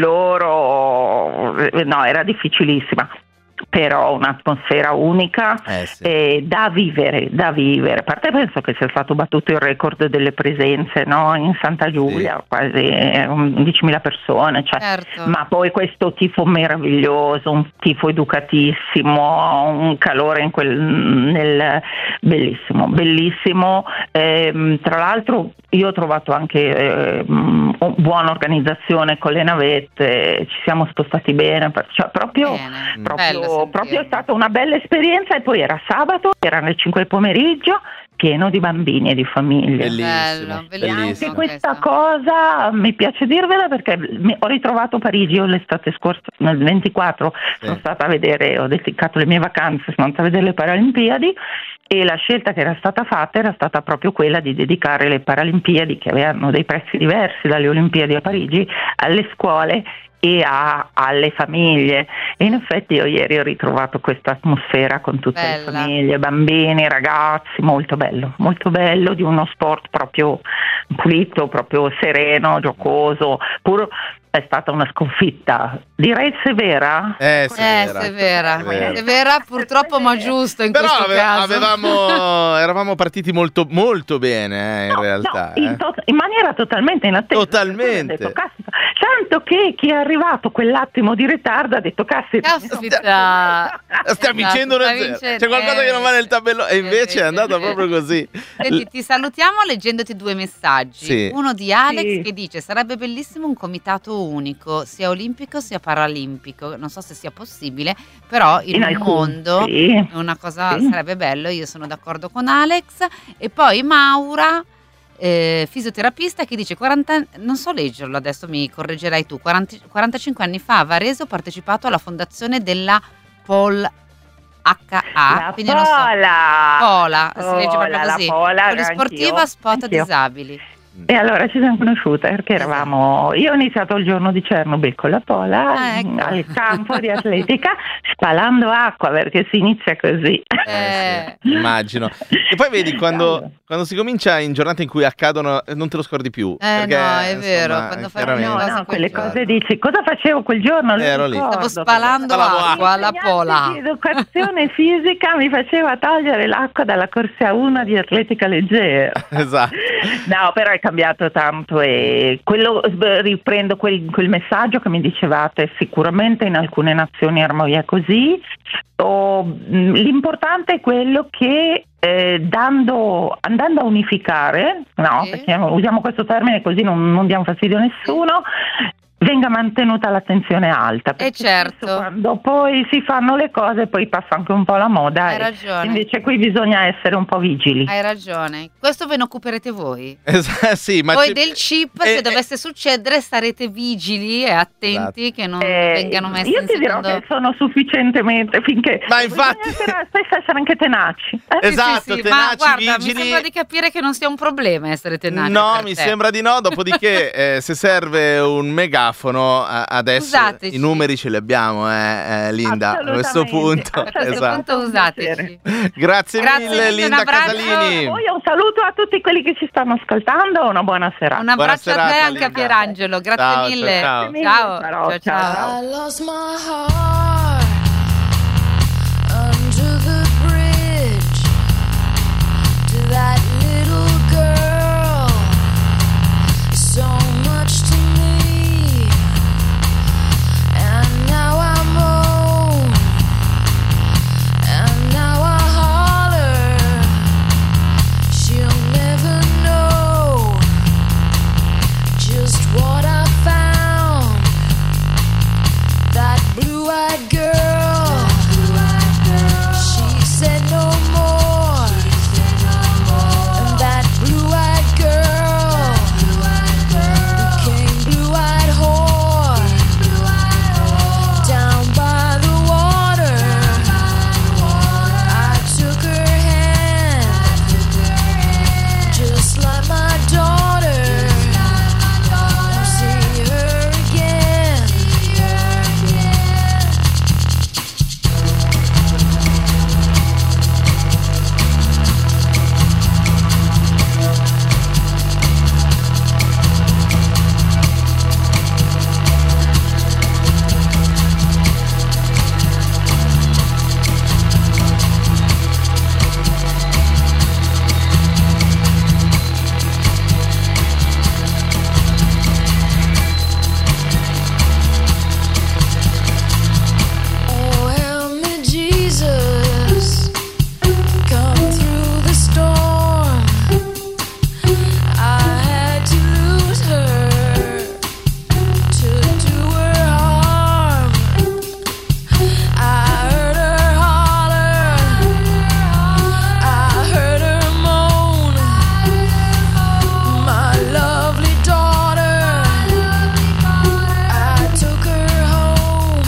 loro, eh, no, era difficilissima, però un'atmosfera unica. Eh, sì. Eh, da vivere, da vivere. A parte penso che sia stato battuto il record delle presenze, no? In Santa Giulia, Sì. quasi eh, undicimila persone, cioè, Certo. ma poi questo tifo meraviglioso, un tifo educatissimo, un calore in quel, nel, bellissimo, bellissimo. Ehm, tra l'altro io ho trovato anche eh, mh, buona organizzazione con le navette, ci siamo spostati bene, per- cioè proprio, Bene. Bello proprio, sentirlo. proprio è stata una bella esperienza. E poi era sabato, era alle cinque del pomeriggio, pieno di bambini e di famiglie. Bellissimo, Bello, bellissimo. bellissimo. Anche questa questo. cosa mi piace dirvela perché mi- ho ritrovato Parigi. Io l'estate scorsa, nel ventiquattro, Sì. sono stata a vedere, ho dedicato le mie vacanze, sono andata a vedere le Paralimpiadi, e la scelta che era stata fatta era stata proprio quella di dedicare le Paralimpiadi, che avevano dei prezzi diversi dalle Olimpiadi a Parigi, alle scuole e a- alle famiglie. E in effetti io ieri ho ritrovato questa atmosfera con tutte Bella. le famiglie, bambini, ragazzi, molto bello, molto bello, di uno sport proprio pulito, proprio sereno, giocoso, pur è stata una sconfitta, direi severa. Eh, Eh, severa. severa. Severa. Severa purtroppo ma giusto in Però questo ave- caso. avevamo, eravamo partiti molto, molto bene, eh, in No, realtà. no, in, eh. to- in maniera totalmente inattesa. Totalmente. Ho detto, caspita, tanto che chi è arrivato quell'attimo di ritardo ha detto caspita. Caspita. Stiamo Esatto, vincendo sta uno zero. vincendo. C'è qualcosa Eh, che non va nel tabellone. E invece è andata invece- proprio così. Senti, ti salutiamo leggendoti due messaggi. Sì. Uno di Alex Sì. che dice: sarebbe bellissimo un comitato unico, sia olimpico sia paralimpico. Non so se sia possibile, però in, In un alcuni, mondo sì. è una cosa Sì. sarebbe bello. Io sono d'accordo con Alex. E poi Maura, eh, fisioterapista, che dice quaranta, non so leggerlo, adesso mi correggerai tu. quaranta quarantacinque anni fa a Varese ho partecipato alla fondazione della Pol H A, La quindi non so. Pola. Pola, si legge proprio Pola, così. la Pola, Polisportiva anch'io, spot anch'io. disabili. E allora ci siamo conosciute perché Esatto. eravamo, io ho iniziato il giorno di Chernobyl con la Pola Ah, ecco. al campo di atletica, spalando acqua, perché si inizia così. Eh, Sì, immagino. E poi vedi quando, quando si comincia in giornate in cui accadono, non te lo scordi più. Eh, perché, no, è vero, insomma, quando fai chiaramente- No, cose no, quel quelle giorno. cose dici, cosa facevo quel giorno? Lo Ero lì. ricordo, Stavo spalando Spalavo acqua alla L'insegnante Pola. di educazione fisica mi faceva togliere l'acqua dalla corsia uno di atletica leggera. Esatto. No, però è cambiato tanto e quello, riprendo quel, quel messaggio che mi dicevate, sicuramente in alcune nazioni ormai è così. O, l'importante è quello che eh, dando, andando a unificare, no, Sì. perché usiamo questo termine così non, non diamo fastidio a nessuno, venga mantenuta l'attenzione alta, perché certo. spesso quando poi si fanno le cose poi passa anche un po' la moda. Hai e ragione. invece qui bisogna essere un po' vigili. Hai ragione. Questo ve ne occuperete voi. Es- sì, ma Voi ci- del chip, eh, se eh, dovesse succedere, starete vigili e attenti che non Eh, vengano messi io in ti dirò secondo... che sono sufficientemente finché Ma infatti- bisogna essere, spesso essere anche tenaci. eh. Esatto, Sì, sì, sì, tenaci, ma guarda, vigili. mi sembra di capire che non sia un problema essere tenaci. No, per mi te. sembra di no. Dopodiché, eh, se serve un megafono, a- adesso Usateci. i numeri ce li abbiamo, eh, eh, Linda. A questo punto, Assolutamente. A questo esatto. punto usateci. Grazie, Grazie mille, mille, un Linda abbraccio. Casalini. Poi un saluto a tutti quelli che ci stanno ascoltando, una buona serata. Un abbraccio a te serata, anche a Linda. Pierangelo, grazie Ciao, mille. ciao, Ciao, ciao. ciao, ciao. I lost my heart under the bridge to that little girl. So much to me, and now I'm home, and now I holler. She'll never know just what I found. That blue-eyed girl, she said no more. And that blue-eyed girl became blue-eyed whore down by the water. I took her hand just like my daughter. I'll see her again. Oh, help me, Jesus, come through the storm. I had to lose her to do her harm. I heard her holler, I heard her moan. My lovely daughter, I took her home.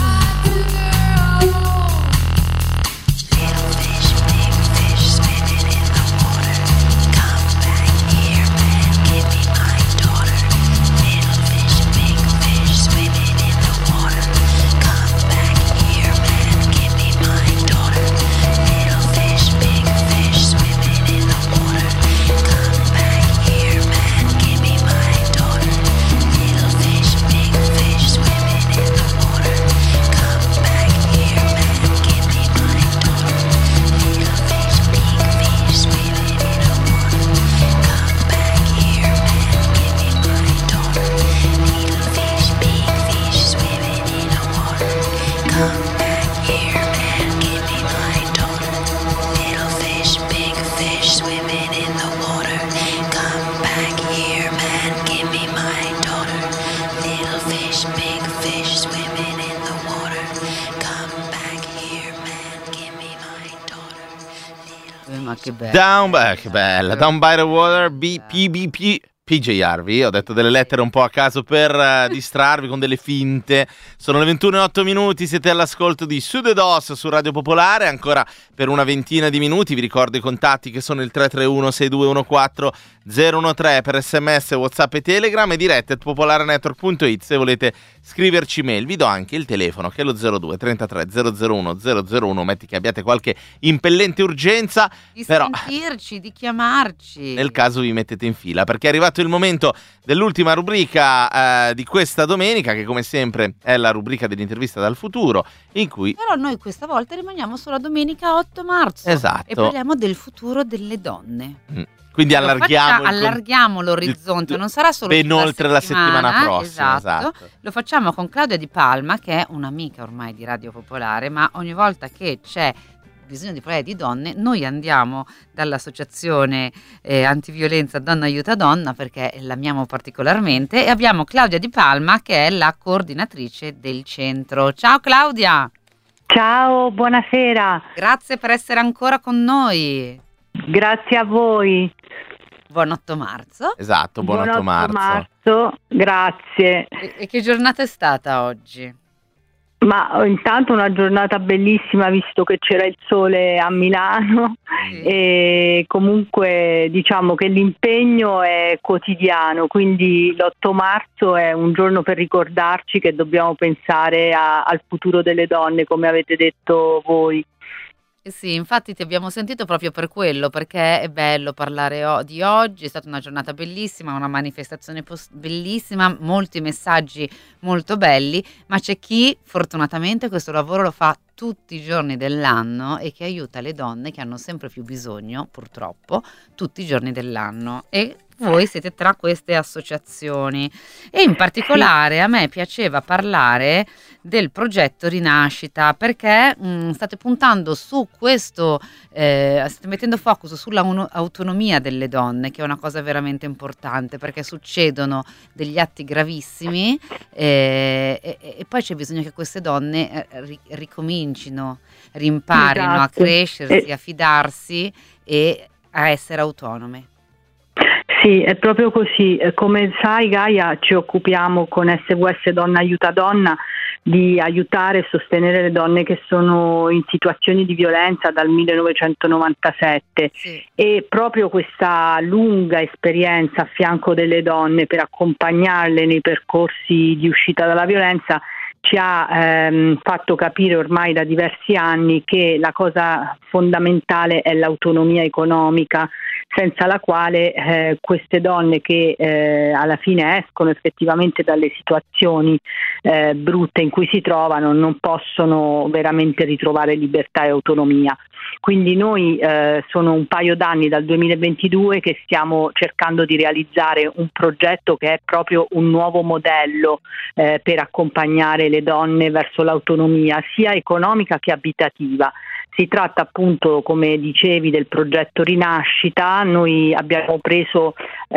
Little fish, big fish, swimming in the water. Come back here, man, give me my daughter. Little fish, big fish, swimming in the water. Come back here, man, give me my daughter. Little fish, big fish, swimming in the water. Come back here, man, give me my daughter. Little fish, big fish, swimming in the water. Come back here, man, give me my daughter. Little fish, big fish, swimming in the water. Come back here, man, give me my daughter. Little fish, big fish, swimming in the water. Come back here, man, give me my daughter. Little fish, big fish, swimming in the water. Come back here, man, give me my daughter. Little fish, big fish, swimming in the water. Come back here, man, give me my daughter. Eh, ma che bello. Down, beh, che bella. Down by the Water, B- P B P. P J Harvey, ho detto delle lettere un po' a caso per uh, distrarvi con delle finte. Sono le ventuno e otto minuti, siete all'ascolto di Su The Dos su Radio Popolare, ancora per una ventina di minuti. Vi ricordo i contatti che sono il tre tre uno sei due uno quattro zero uno tre per sms, whatsapp e telegram, e dirette at popolarenetwork punto it se volete scriverci mail. Vi do anche il telefono che è lo zero due trentatré zero zero uno zero zero uno, metti che abbiate qualche impellente urgenza, Di però sentirci, di chiamarci. nel caso vi mettete in fila, perché è arrivato il momento dell'ultima rubrica eh, di questa domenica, che come sempre è la rubrica dell'intervista dal futuro, in cui Però noi questa volta rimaniamo sulla domenica otto marzo. Esatto. E parliamo del futuro delle donne. Mm. Quindi Lo allarghiamo, faccia- il con- allarghiamo l'orizzonte, non sarà solo ben sulla oltre la settimana prossima, esatto. esatto. Lo facciamo con Claudia Di Palma, che è un'amica ormai di Radio Popolare, ma ogni volta che c'è bisogno di parlare di donne, noi andiamo dall'associazione eh, antiviolenza Donna Aiuta Donna, perché l'amiamo particolarmente, e abbiamo Claudia Di Palma, che è la coordinatrice del centro. Ciao Claudia! Ciao, buonasera. Grazie per essere ancora con noi. Grazie a voi. Buon otto marzo. Esatto, buon otto marzo. marzo. Grazie. E, e che giornata è stata oggi? Ma oh, intanto una giornata bellissima, visto che c'era il sole a Milano, Sì. e comunque diciamo che l'impegno è quotidiano, quindi l'otto marzo è un giorno per ricordarci che dobbiamo pensare a- al futuro delle donne, come avete detto voi. Eh sì, infatti ti abbiamo sentito proprio per quello, perché è bello parlare o- di oggi, è stata una giornata bellissima, una manifestazione pos- bellissima, molti messaggi molto belli, ma c'è chi fortunatamente questo lavoro lo fa tutti i giorni dell'anno e che aiuta le donne che hanno sempre più bisogno, purtroppo, tutti i giorni dell'anno. E voi siete tra queste associazioni, e in particolare a me piaceva parlare del progetto Rinascita, perché mh, state puntando su questo, eh, state mettendo focus sull'autonomia delle donne, che è una cosa veramente importante, perché succedono degli atti gravissimi eh, e, e poi c'è bisogno che queste donne eh, ri- ricomincino, rimparino a Esatto. crescersi, E- a fidarsi e a essere autonome. Sì, è proprio così. Eh, Come sai, Gaia, ci occupiamo con S V S Donna Aiuta Donna di aiutare e sostenere le donne che sono in situazioni di violenza dal millenovecentonovantasette, Sì. e proprio questa lunga esperienza a fianco delle donne per accompagnarle nei percorsi di uscita dalla violenza ci ha ehm, fatto capire ormai da diversi anni che la cosa fondamentale è l'autonomia economica, senza la quale eh, queste donne che eh, alla fine escono effettivamente dalle situazioni eh, brutte in cui si trovano non possono veramente ritrovare libertà e autonomia. Quindi noi eh, sono un paio d'anni, dal duemilaventidue, che stiamo cercando di realizzare un progetto che è proprio un nuovo modello eh, per accompagnare le donne verso l'autonomia sia economica che abitativa. Si tratta appunto, come dicevi, del progetto Rinascita. Noi abbiamo preso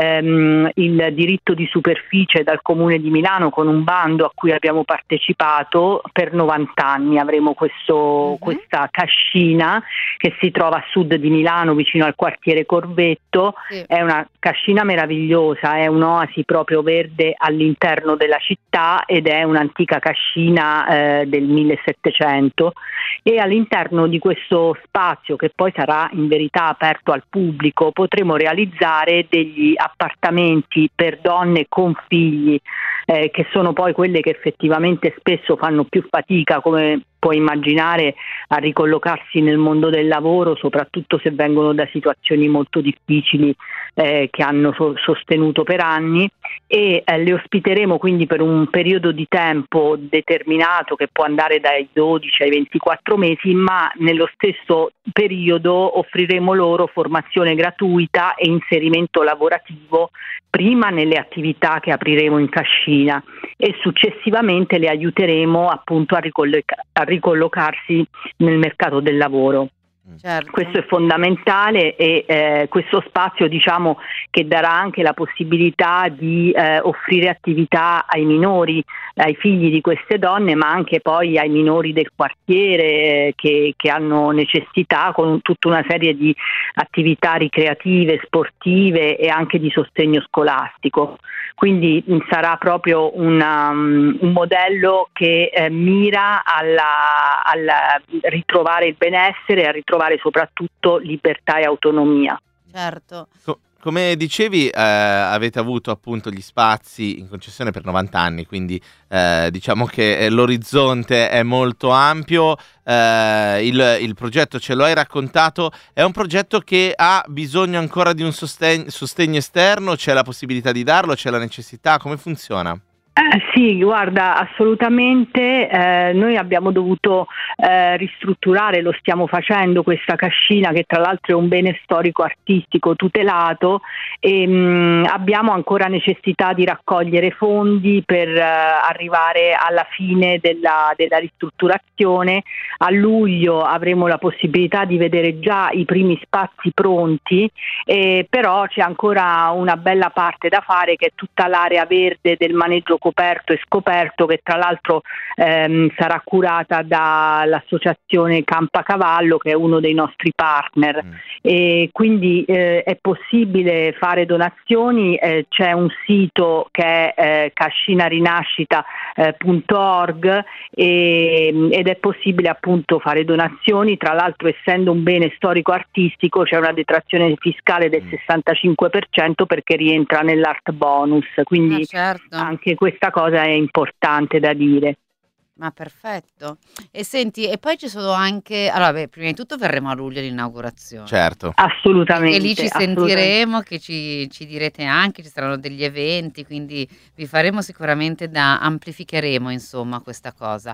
ehm, il diritto di superficie dal Comune di Milano con un bando a cui abbiamo partecipato. Per novanta anni avremo questo, Mhm. questa cascina che si trova a sud di Milano, vicino al quartiere Corvetto. Sì. È una cascina meravigliosa, è un'oasi proprio verde all'interno della città ed è un'antica cascina eh, del millesettecento, e all'interno di questo spazio, che poi sarà in verità aperto al pubblico, potremo realizzare degli appartamenti per donne con figli, eh, che sono poi quelle che effettivamente spesso fanno più fatica, come puoi immaginare, a ricollocarsi nel mondo del lavoro, soprattutto se vengono da situazioni molto difficili eh, che hanno so- sostenuto per anni, e eh, le ospiteremo quindi per un periodo di tempo determinato che può andare dai dodici ai ventiquattro mesi, ma nello stesso periodo offriremo loro formazione gratuita e inserimento lavorativo prima nelle attività che apriremo in cascina, e successivamente le aiuteremo appunto a, ricolloca- a ricollocarsi nel mercato del lavoro. Certo. Questo è fondamentale, e eh, questo spazio, diciamo, che darà anche la possibilità di eh, offrire attività ai minori, ai figli di queste donne, ma anche poi ai minori del quartiere eh, che, che hanno necessità, con tutta una serie di attività ricreative, sportive e anche di sostegno scolastico. Quindi mh, sarà proprio una, um, un modello che eh, mira alla, alla ritrovare il benessere e a ritrovare soprattutto libertà e autonomia. Certo. Co- come dicevi, eh, avete avuto appunto gli spazi in concessione per novanta anni, quindi eh, diciamo che eh, l'orizzonte è molto ampio. Eh, il, il progetto, ce lo hai raccontato, è un progetto che ha bisogno ancora di un sostegno, sostegno esterno. C'è la possibilità di darlo? C'è la necessità? Come funziona? Sì, guarda, assolutamente. Eh, noi abbiamo dovuto eh, ristrutturare, lo stiamo facendo, questa cascina che tra l'altro è un bene storico artistico tutelato e mh, abbiamo ancora necessità di raccogliere fondi per eh, arrivare alla fine della, della ristrutturazione. A luglio avremo la possibilità di vedere già i primi spazi pronti, eh, però c'è ancora una bella parte da fare, che è tutta l'area verde del maneggio coperto e scoperto, che tra l'altro ehm, sarà curata dall'associazione Campacavallo, che è uno dei nostri partner. Mm. E quindi eh, è possibile fare donazioni, eh, c'è un sito che è eh, cascinarinascita punto org e, ed è possibile appunto fare donazioni. Tra l'altro, essendo un bene storico artistico, c'è una detrazione fiscale del sessantacinque per cento perché rientra nell'art bonus, quindi ah, certo. Anche questa cosa è importante da dire. Ma perfetto. E senti, e poi ci sono anche, allora beh, prima di tutto verremo a luglio all'inaugurazione. Certo. Assolutamente. E lì ci sentiremo, che ci, ci direte anche, ci saranno degli eventi, quindi vi faremo sicuramente da, amplificheremo insomma questa cosa.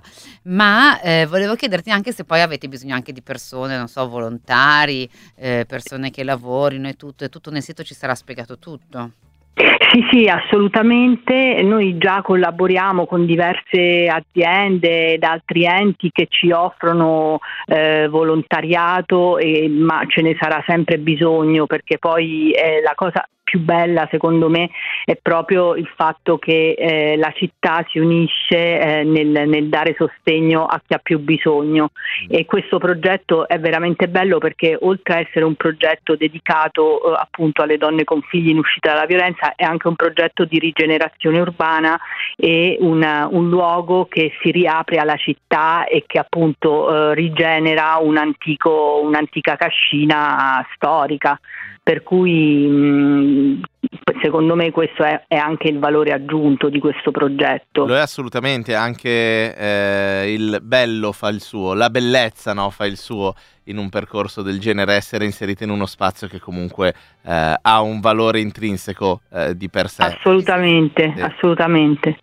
Ma eh, volevo chiederti anche se poi avete bisogno anche di persone, non so, volontari, eh, persone che lavorino e tutto, e tutto nel sito ci sarà spiegato tutto. Sì, sì, assolutamente. Noi già collaboriamo con diverse aziende ed altri enti che ci offrono eh, volontariato, e, ma ce ne sarà sempre bisogno, perché poi eh, la cosa più bella secondo me è proprio il fatto che eh, la città si unisce eh, nel, nel dare sostegno a chi ha più bisogno, e questo progetto è veramente bello perché oltre a essere un progetto dedicato eh, appunto alle donne con figli in uscita dalla violenza, è anche un progetto di rigenerazione urbana e una, un luogo che si riapre alla città e che appunto eh, rigenera un antico, un'antica cascina storica. Per cui mh, secondo me questo è, è anche il valore aggiunto di questo progetto. Lo è assolutamente, anche eh, il bello fa il suo, la bellezza, no, fa il suo in un percorso del genere, essere inserita in uno spazio che comunque eh, ha un valore intrinseco eh, di per sé. Assolutamente, sì. assolutamente.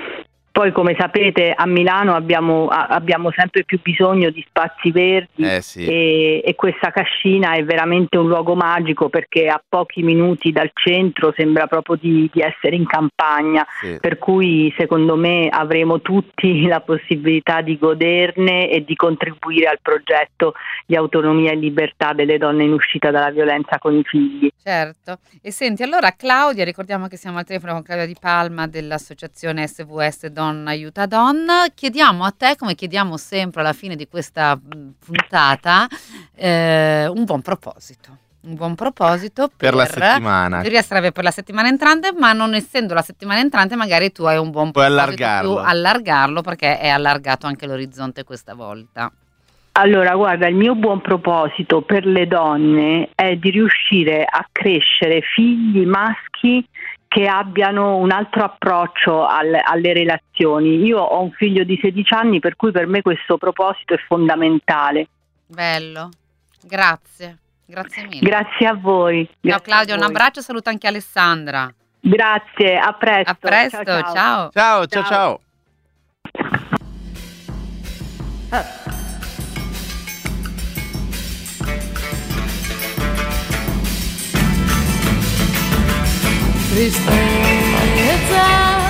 Poi, come sapete, a Milano abbiamo, abbiamo sempre più bisogno di spazi verdi eh sì. e, e questa cascina è veramente un luogo magico, perché a pochi minuti dal centro sembra proprio di, di essere in campagna, sì. Per cui secondo me avremo tutti la possibilità di goderne e di contribuire al progetto di autonomia e libertà delle donne in uscita dalla violenza con i figli. Certo. E senti, allora Claudia, ricordiamo che siamo al telefono con Claudia Di Palma dell'associazione S V S Donna Aiuta Donna. Chiediamo a te, come chiediamo sempre alla fine di questa puntata, eh, un buon proposito. Un buon proposito per, per la settimana. In teoria sarebbe per la settimana entrante, ma non essendo la settimana entrante, magari tu hai un buon Puoi proposito allargarlo. più, allargarlo, perché è allargato anche l'orizzonte questa volta. Allora, guarda, il mio buon proposito per le donne è di riuscire a crescere figli maschi che abbiano un altro approccio al, alle relazioni. Io ho un figlio di sedici anni, per cui per me questo proposito è fondamentale. Bello, grazie, grazie mille. Grazie a voi. Ciao Grazie Claudia, a un voi. abbraccio, saluta anche Alessandra. Grazie, a presto. A presto, ciao. ciao. Ciao, Ciao, ciao, ciao. Tristezza,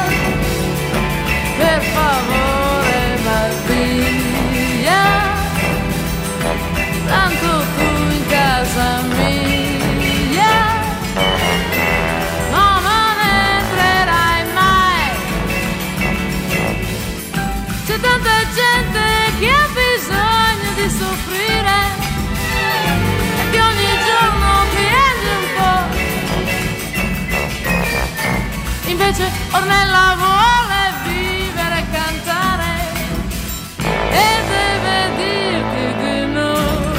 per favore vai via, tanto tu in casa mia no, non entrerai mai. C'è tanta gente che ha bisogno di soffrire e che ogni giorno piange un po'. Invece Ornella vuole vivere e cantare e deve dirti di no.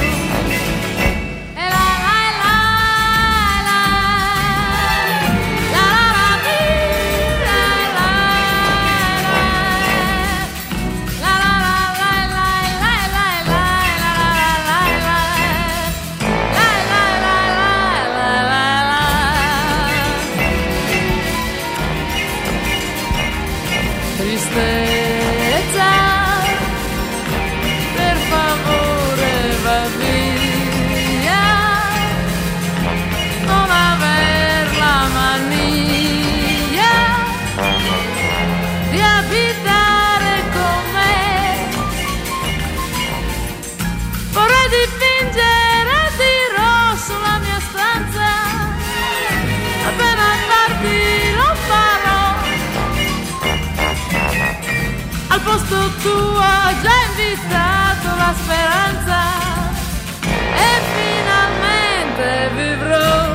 E la la la la la la la la tristezza, per favore va via, non aver la mania di abitare con me. Vorrei dipingere di rosso la mia stanza, appena parti lo farò. Al posto tuo ho già invitato la speranza e finalmente vivrò.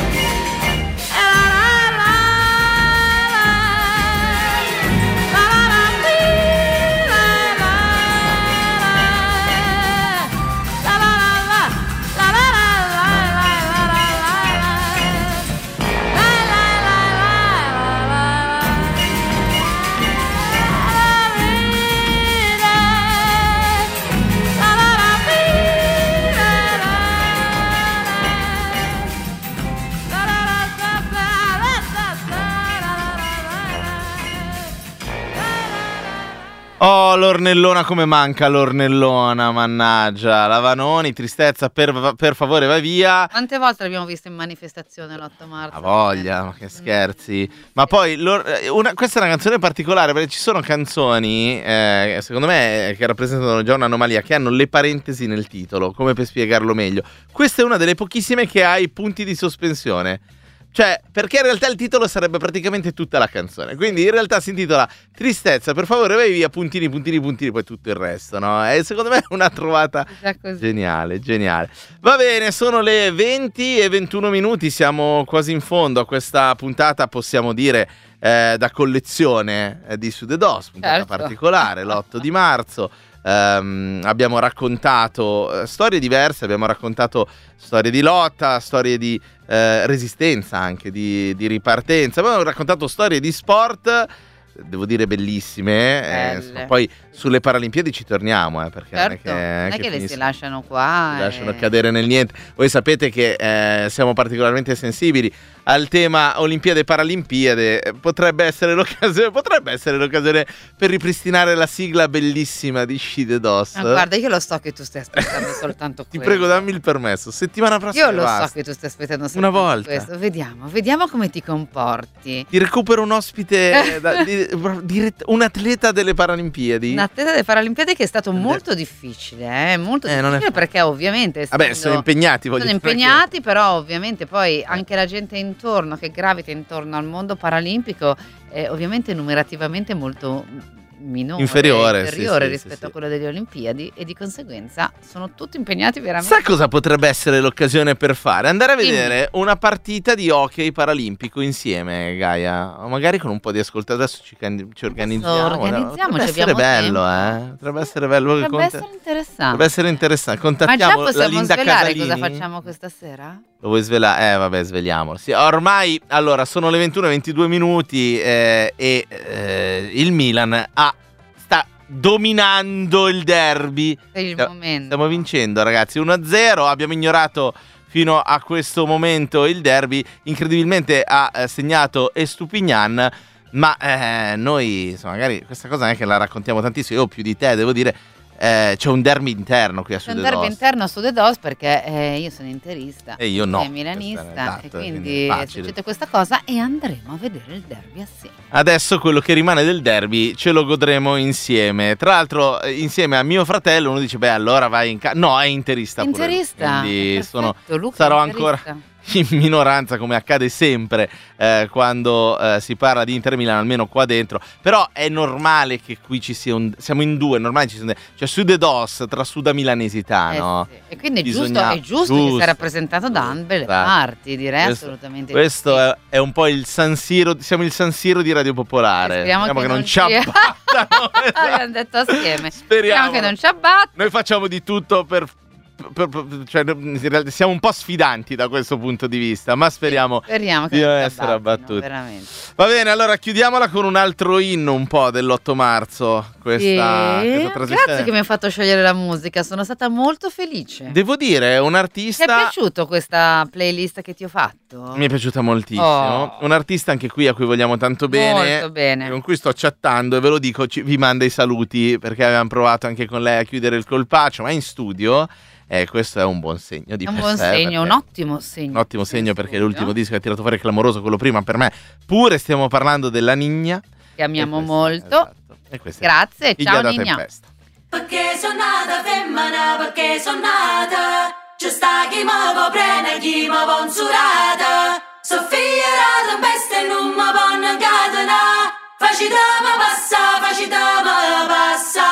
Oh, l'ornellona, come manca l'ornellona, mannaggia. La Vanoni, tristezza, per, per favore vai via. Quante volte l'abbiamo vista in manifestazione l'otto marzo? A voglia, ma che scherzi. Ma poi una, questa è una canzone particolare, perché ci sono canzoni, eh, secondo me, che rappresentano già un'anomalia, che hanno le parentesi nel titolo, come per spiegarlo meglio. Questa è una delle pochissime che ha i punti di sospensione. Cioè, perché in realtà il titolo sarebbe praticamente tutta la canzone. Quindi in realtà si intitola Tristezza, per favore vai via, puntini, puntini, puntini, poi tutto il resto, no? E secondo me è una trovata geniale, geniale. Va bene, sono le venti e ventuno minuti, siamo quasi in fondo a questa puntata, possiamo dire, eh, da collezione eh, di Sudedos, puntata Certo. particolare, l'otto di marzo. Um, abbiamo raccontato uh, storie diverse, abbiamo raccontato storie di lotta, storie di uh, resistenza, anche di, di ripartenza, abbiamo raccontato storie di sport, devo dire bellissime, eh, insomma, poi sulle Paralimpiadi ci torniamo, eh, perché Certo, non è che, non è che che le finisce- si lasciano qua. si e- lasciano cadere nel niente. Voi sapete che eh, siamo particolarmente sensibili al tema Olimpiadi e Paralimpiadi. Eh, Potrebbe essere l'occasione, potrebbe essere l'occasione per ripristinare la sigla bellissima di Sci de Dos. Ah, guarda, io lo so che tu stai aspettando soltanto Ti questo. prego, dammi il permesso. Settimana prossima Io lo basta. so che tu stai aspettando Una soltanto volta. questo. Vediamo, vediamo come ti comporti. Ti recupero un ospite, eh, da- di- dirett- un atleta delle Paralimpiadi. Un atleta delle Paralimpiadi che è stato molto difficile, eh? molto Eh, non è difficile perché ovviamente Vabbè, essendo- sono impegnati, voglio sono dire, impegnati, però ovviamente poi anche la gente intorno che gravita intorno al mondo paralimpico è ovviamente numerativamente molto minore, Inferiore, sì, inferiore sì, rispetto sì, a sì. quello delle Olimpiadi e di conseguenza sono tutti impegnati veramente. Sai cosa potrebbe essere l'occasione per fare? Andare a Dimmi. vedere una partita di hockey paralimpico insieme, Gaia. O magari con un po' di ascoltatori. Adesso ci, can- ci organizziamo. organizziamoci, Potrebbe essere abbiamo bello, tempo. eh. Potrebbe essere bello. Potrebbe Conte- essere interessante. Potrebbe essere interessante. Ma già Contattiamo la possiamo Linda svelare Casalini. cosa facciamo questa sera? Lo vuoi svelare? Eh, vabbè, sveliamolo. Sì, ormai, allora, sono le ventuno e ventidue minuti eh, e eh, il Milan ha, sta dominando il derby. Per il Sta- momento. Stiamo vincendo, ragazzi, uno a zero. Abbiamo ignorato fino a questo momento il derby. Incredibilmente ha eh, segnato Estupignan. Ma eh, noi, insomma, magari questa cosa non è che la raccontiamo tantissimo. Io più di te, devo dire. Eh, c'è un derby interno qui a C'è un Sudedos. derby interno su The Dos perché eh, io sono interista E io no. è milanista Questo è esatto, e quindi quindi è facile. succede questa cosa e andremo a vedere il derby assieme. Adesso quello che rimane del derby ce lo godremo insieme. Tra l'altro, eh, insieme a mio fratello, uno dice: beh, allora vai in casa. No, è interista. pure lui. Interista, Quindi perfetto, sono, Luca sarò è ancora interista. in minoranza, come accade sempre eh, quando eh, si parla di Inter Milan, almeno qua dentro. Però è normale che qui ci sia un. Siamo in due, è normale ci sia un. Cioè, Sudedos tra Suda Milanesità, Eh no? sì. E quindi è giusto, Bisogna- è giusto, che sia rappresentato da ambe le esatto. parti, direi Questo- assolutamente Questo sì. è, è un po' il San Siro. Siamo il San Siro di Radio Popolare. Speriamo che non ci ci- abbattano. Abbiamo detto assieme. Speriamo. che non ci abbatta. Noi facciamo di tutto per p- p- cioè, in realtà siamo un po' sfidanti da questo punto di vista, ma speriamo, Speriamo che di non non si essere abbattino, abbattuti. veramente. Va bene, allora chiudiamola con un altro inno un po' dell'otto marzo. Questa, Sì. questa trasmissione. Grazie che mi hai fatto scegliere la musica, sono stata molto felice. Devo dire, un Ti è artista. piaciuto questa playlist che ti ho fatto? Mi è piaciuta moltissimo. Oh. Un artista anche qui a cui vogliamo tanto bene. Molto bene. Con cui sto chattando e ve lo dico, ci- vi manda i saluti perché avevamo provato anche con lei a chiudere il colpaccio, ma in studio. E questo è un buon segno di È un per buon sé, segno, un perché- ottimo segno. Un ottimo segno perché l'ultimo disco che ha tirato fuori è clamoroso, quello prima per me. Pure stiamo parlando della Nigna. Che amiamo E questo- molto. esatto. E questo è Grazie, Figlia ciao da Nigna. tempesta. Perché sono nata femmina, perché sono nata. Ci sta chi mi può prendere, chi mi può insurata. So figlia da tempesta e non mi può incatenare. Facitemi passa, facitemi passa.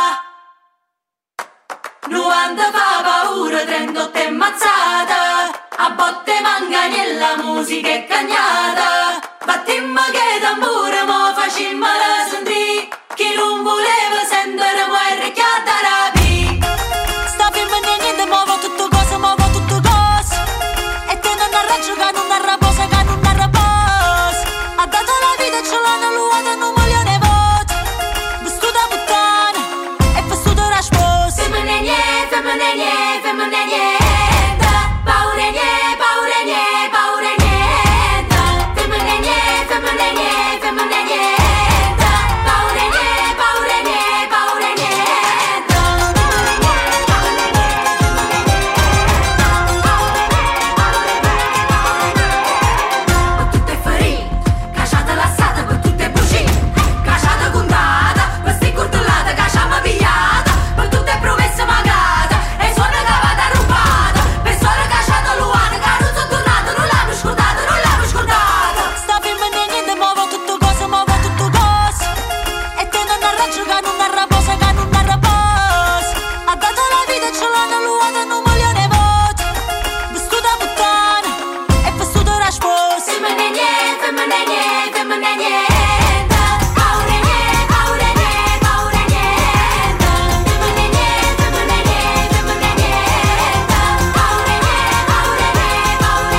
novanta fa paura, trentotto è mazzata. A botte manganiella, musica è cagnata. Battimmo che tamburo, mo facimmo la sentì. Chi non voleva sentire, poi richiata rapi. Sta fermo e niente, muovo tutto cosa, muovo tutto cosa. E te non arraggio che non arraposa, che non arraposa. Ha dato la vita e ce l'hanno luata in un milione di voti. Vestuta puttana e vestuta da sposa. Femmine niente, femmine niente, femmine niente. Paure niente, paure niente, paure niente. Femmine niente, femmine niente, femmine niente. Paure niente, paure niente, paure niente. Per tutte farine, cacciata lassata, per tutte bucine. Cacciata contata, per sti curtellate, cacciama pigliata. Per tutte promesse magate, e suona cavata rubata. Per sole cacciata luana, che non sono tornato, non l'hanno scordato, non l'hanno scordato. Sta fermo e niente, muovo tutto cosa, muovo tutto cosa. E te non arraggio che non arraposa, che non arraposa. Ha dato la vita e ce l'hanno luata in un milione di voti. Vestuta puttana e vestuta da sposa. Femmine niente, femmine niente, femmine niente. Paure niente, paure niente, paure niente. Femmine niente, femmine niente, femmine niente. Paure niente, paure niente, paure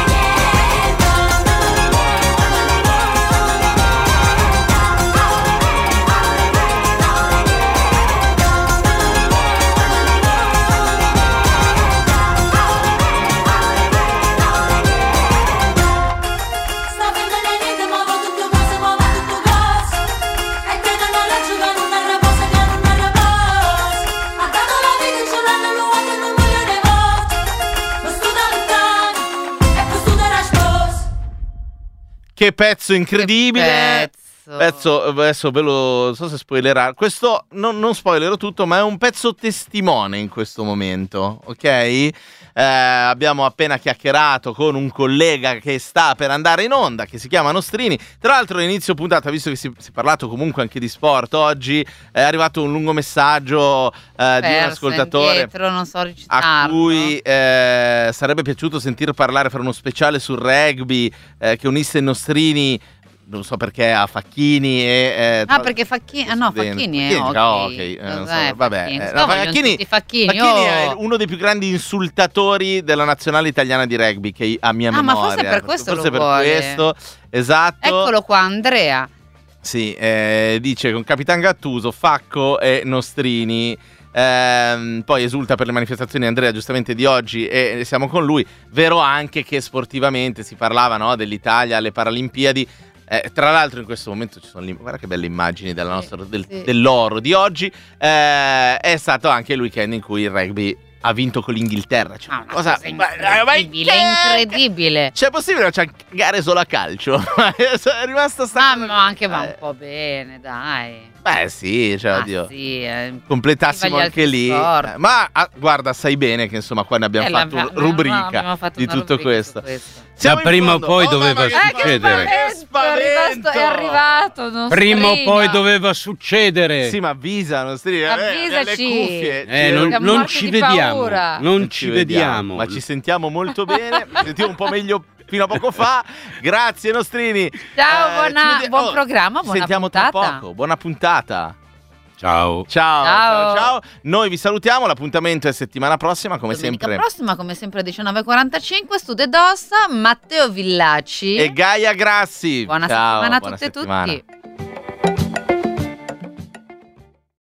Sta fermo e niente, muovo tutto cosa, muovo tutto cosa. E te non arraggio che non arraposa, che non arraposa. Ha dato la vita e ce l'hanno luata in un milione di voti. Vestuta puttana e vestuta da sposa. Che pezzo incredibile! Pezzo. Pezzo, adesso ve lo non so se spoilerà. Questo non, non spoilerò tutto, ma è un pezzo testimone in questo momento, ok? Eh, abbiamo appena chiacchierato con un collega che sta per andare in onda, che si chiama Nostrini. Tra l'altro, all'inizio puntata, visto che si, si è parlato comunque anche di sport, oggi è arrivato un lungo messaggio eh, di un Perso ascoltatore indietro, non so recitarlo. a cui eh, sarebbe piaciuto sentir parlare, fare uno speciale sul rugby eh, che unisse i Nostrini, non so perché, a Facchini e eh, Ah, perché Facchini, ah no, studente. Facchini è Facchini ok. gioca a hockey, eh, non so, Cos'è vabbè, Facchini? eh, Si no, vogliono Facchini- tutti Facchini, Facchini oh. è uno dei più grandi insultatori della nazionale italiana di rugby che a mia Ah, ma memoria. forse per questo forse lo per vuole. questo, esatto. Eccolo qua, Andrea. Sì, eh, dice con Capitan Gattuso, Facco e Nostrini. Ehm, poi esulta per le manifestazioni Andrea giustamente di oggi e siamo con lui. Vero anche che sportivamente si parlava, no, dell'Italia alle Paralimpiadi. Eh, tra l'altro in questo momento ci sono le, guarda che belle immagini della nostra, del- sì. dell'oro di oggi. Eh, è stato anche il weekend in cui il rugby ha vinto con l'Inghilterra. Cioè, Ah, una cosa cosa ma- ma- incredibile, che- incredibile. Cioè, è possibile cioè, gare solo a calcio? È rimasta sta Ah, ma anche va Eh, un po' bene, dai. Beh, sì, cioè, Ah, oddio. sì, eh. Completassimo Viva gli anche altri lì. sport. Eh, ma ah, guarda, sai bene che insomma qua ne abbiamo Eh, fatto l'abbiamo- rubrica abbiamo fatto di una tutto rubrica su questo. questo. Siamo Ma in prima o fondo. poi Oh, doveva mamma mia, succedere. che spavento! È arrivato, è arrivato non Prima o strina. poi doveva succedere. Sì, ma avvisa, non stri- eh, Avvisaci. le cuffie. Eh, Ci- non, Siamo non morti ci di vediamo. paura. Non ci vediamo. ma ci sentiamo molto bene. Ci sentiamo un po' meglio fino a poco fa. Grazie, Nostrini. Ciao, Eh, buona- ci vede- buon oh, programma, ci buona sentiamo puntata. tra poco. Buona puntata. Ciao. Ciao, ciao, Ciao. ciao. Noi vi salutiamo, l'appuntamento è settimana prossima, come Domenica sempre. prossima, come sempre, diciannove e quarantacinque, Studio ed Ossa, Matteo Villacci. E Gaia Grassi. Buona Ciao, settimana a buona tutte e settimana. tutti.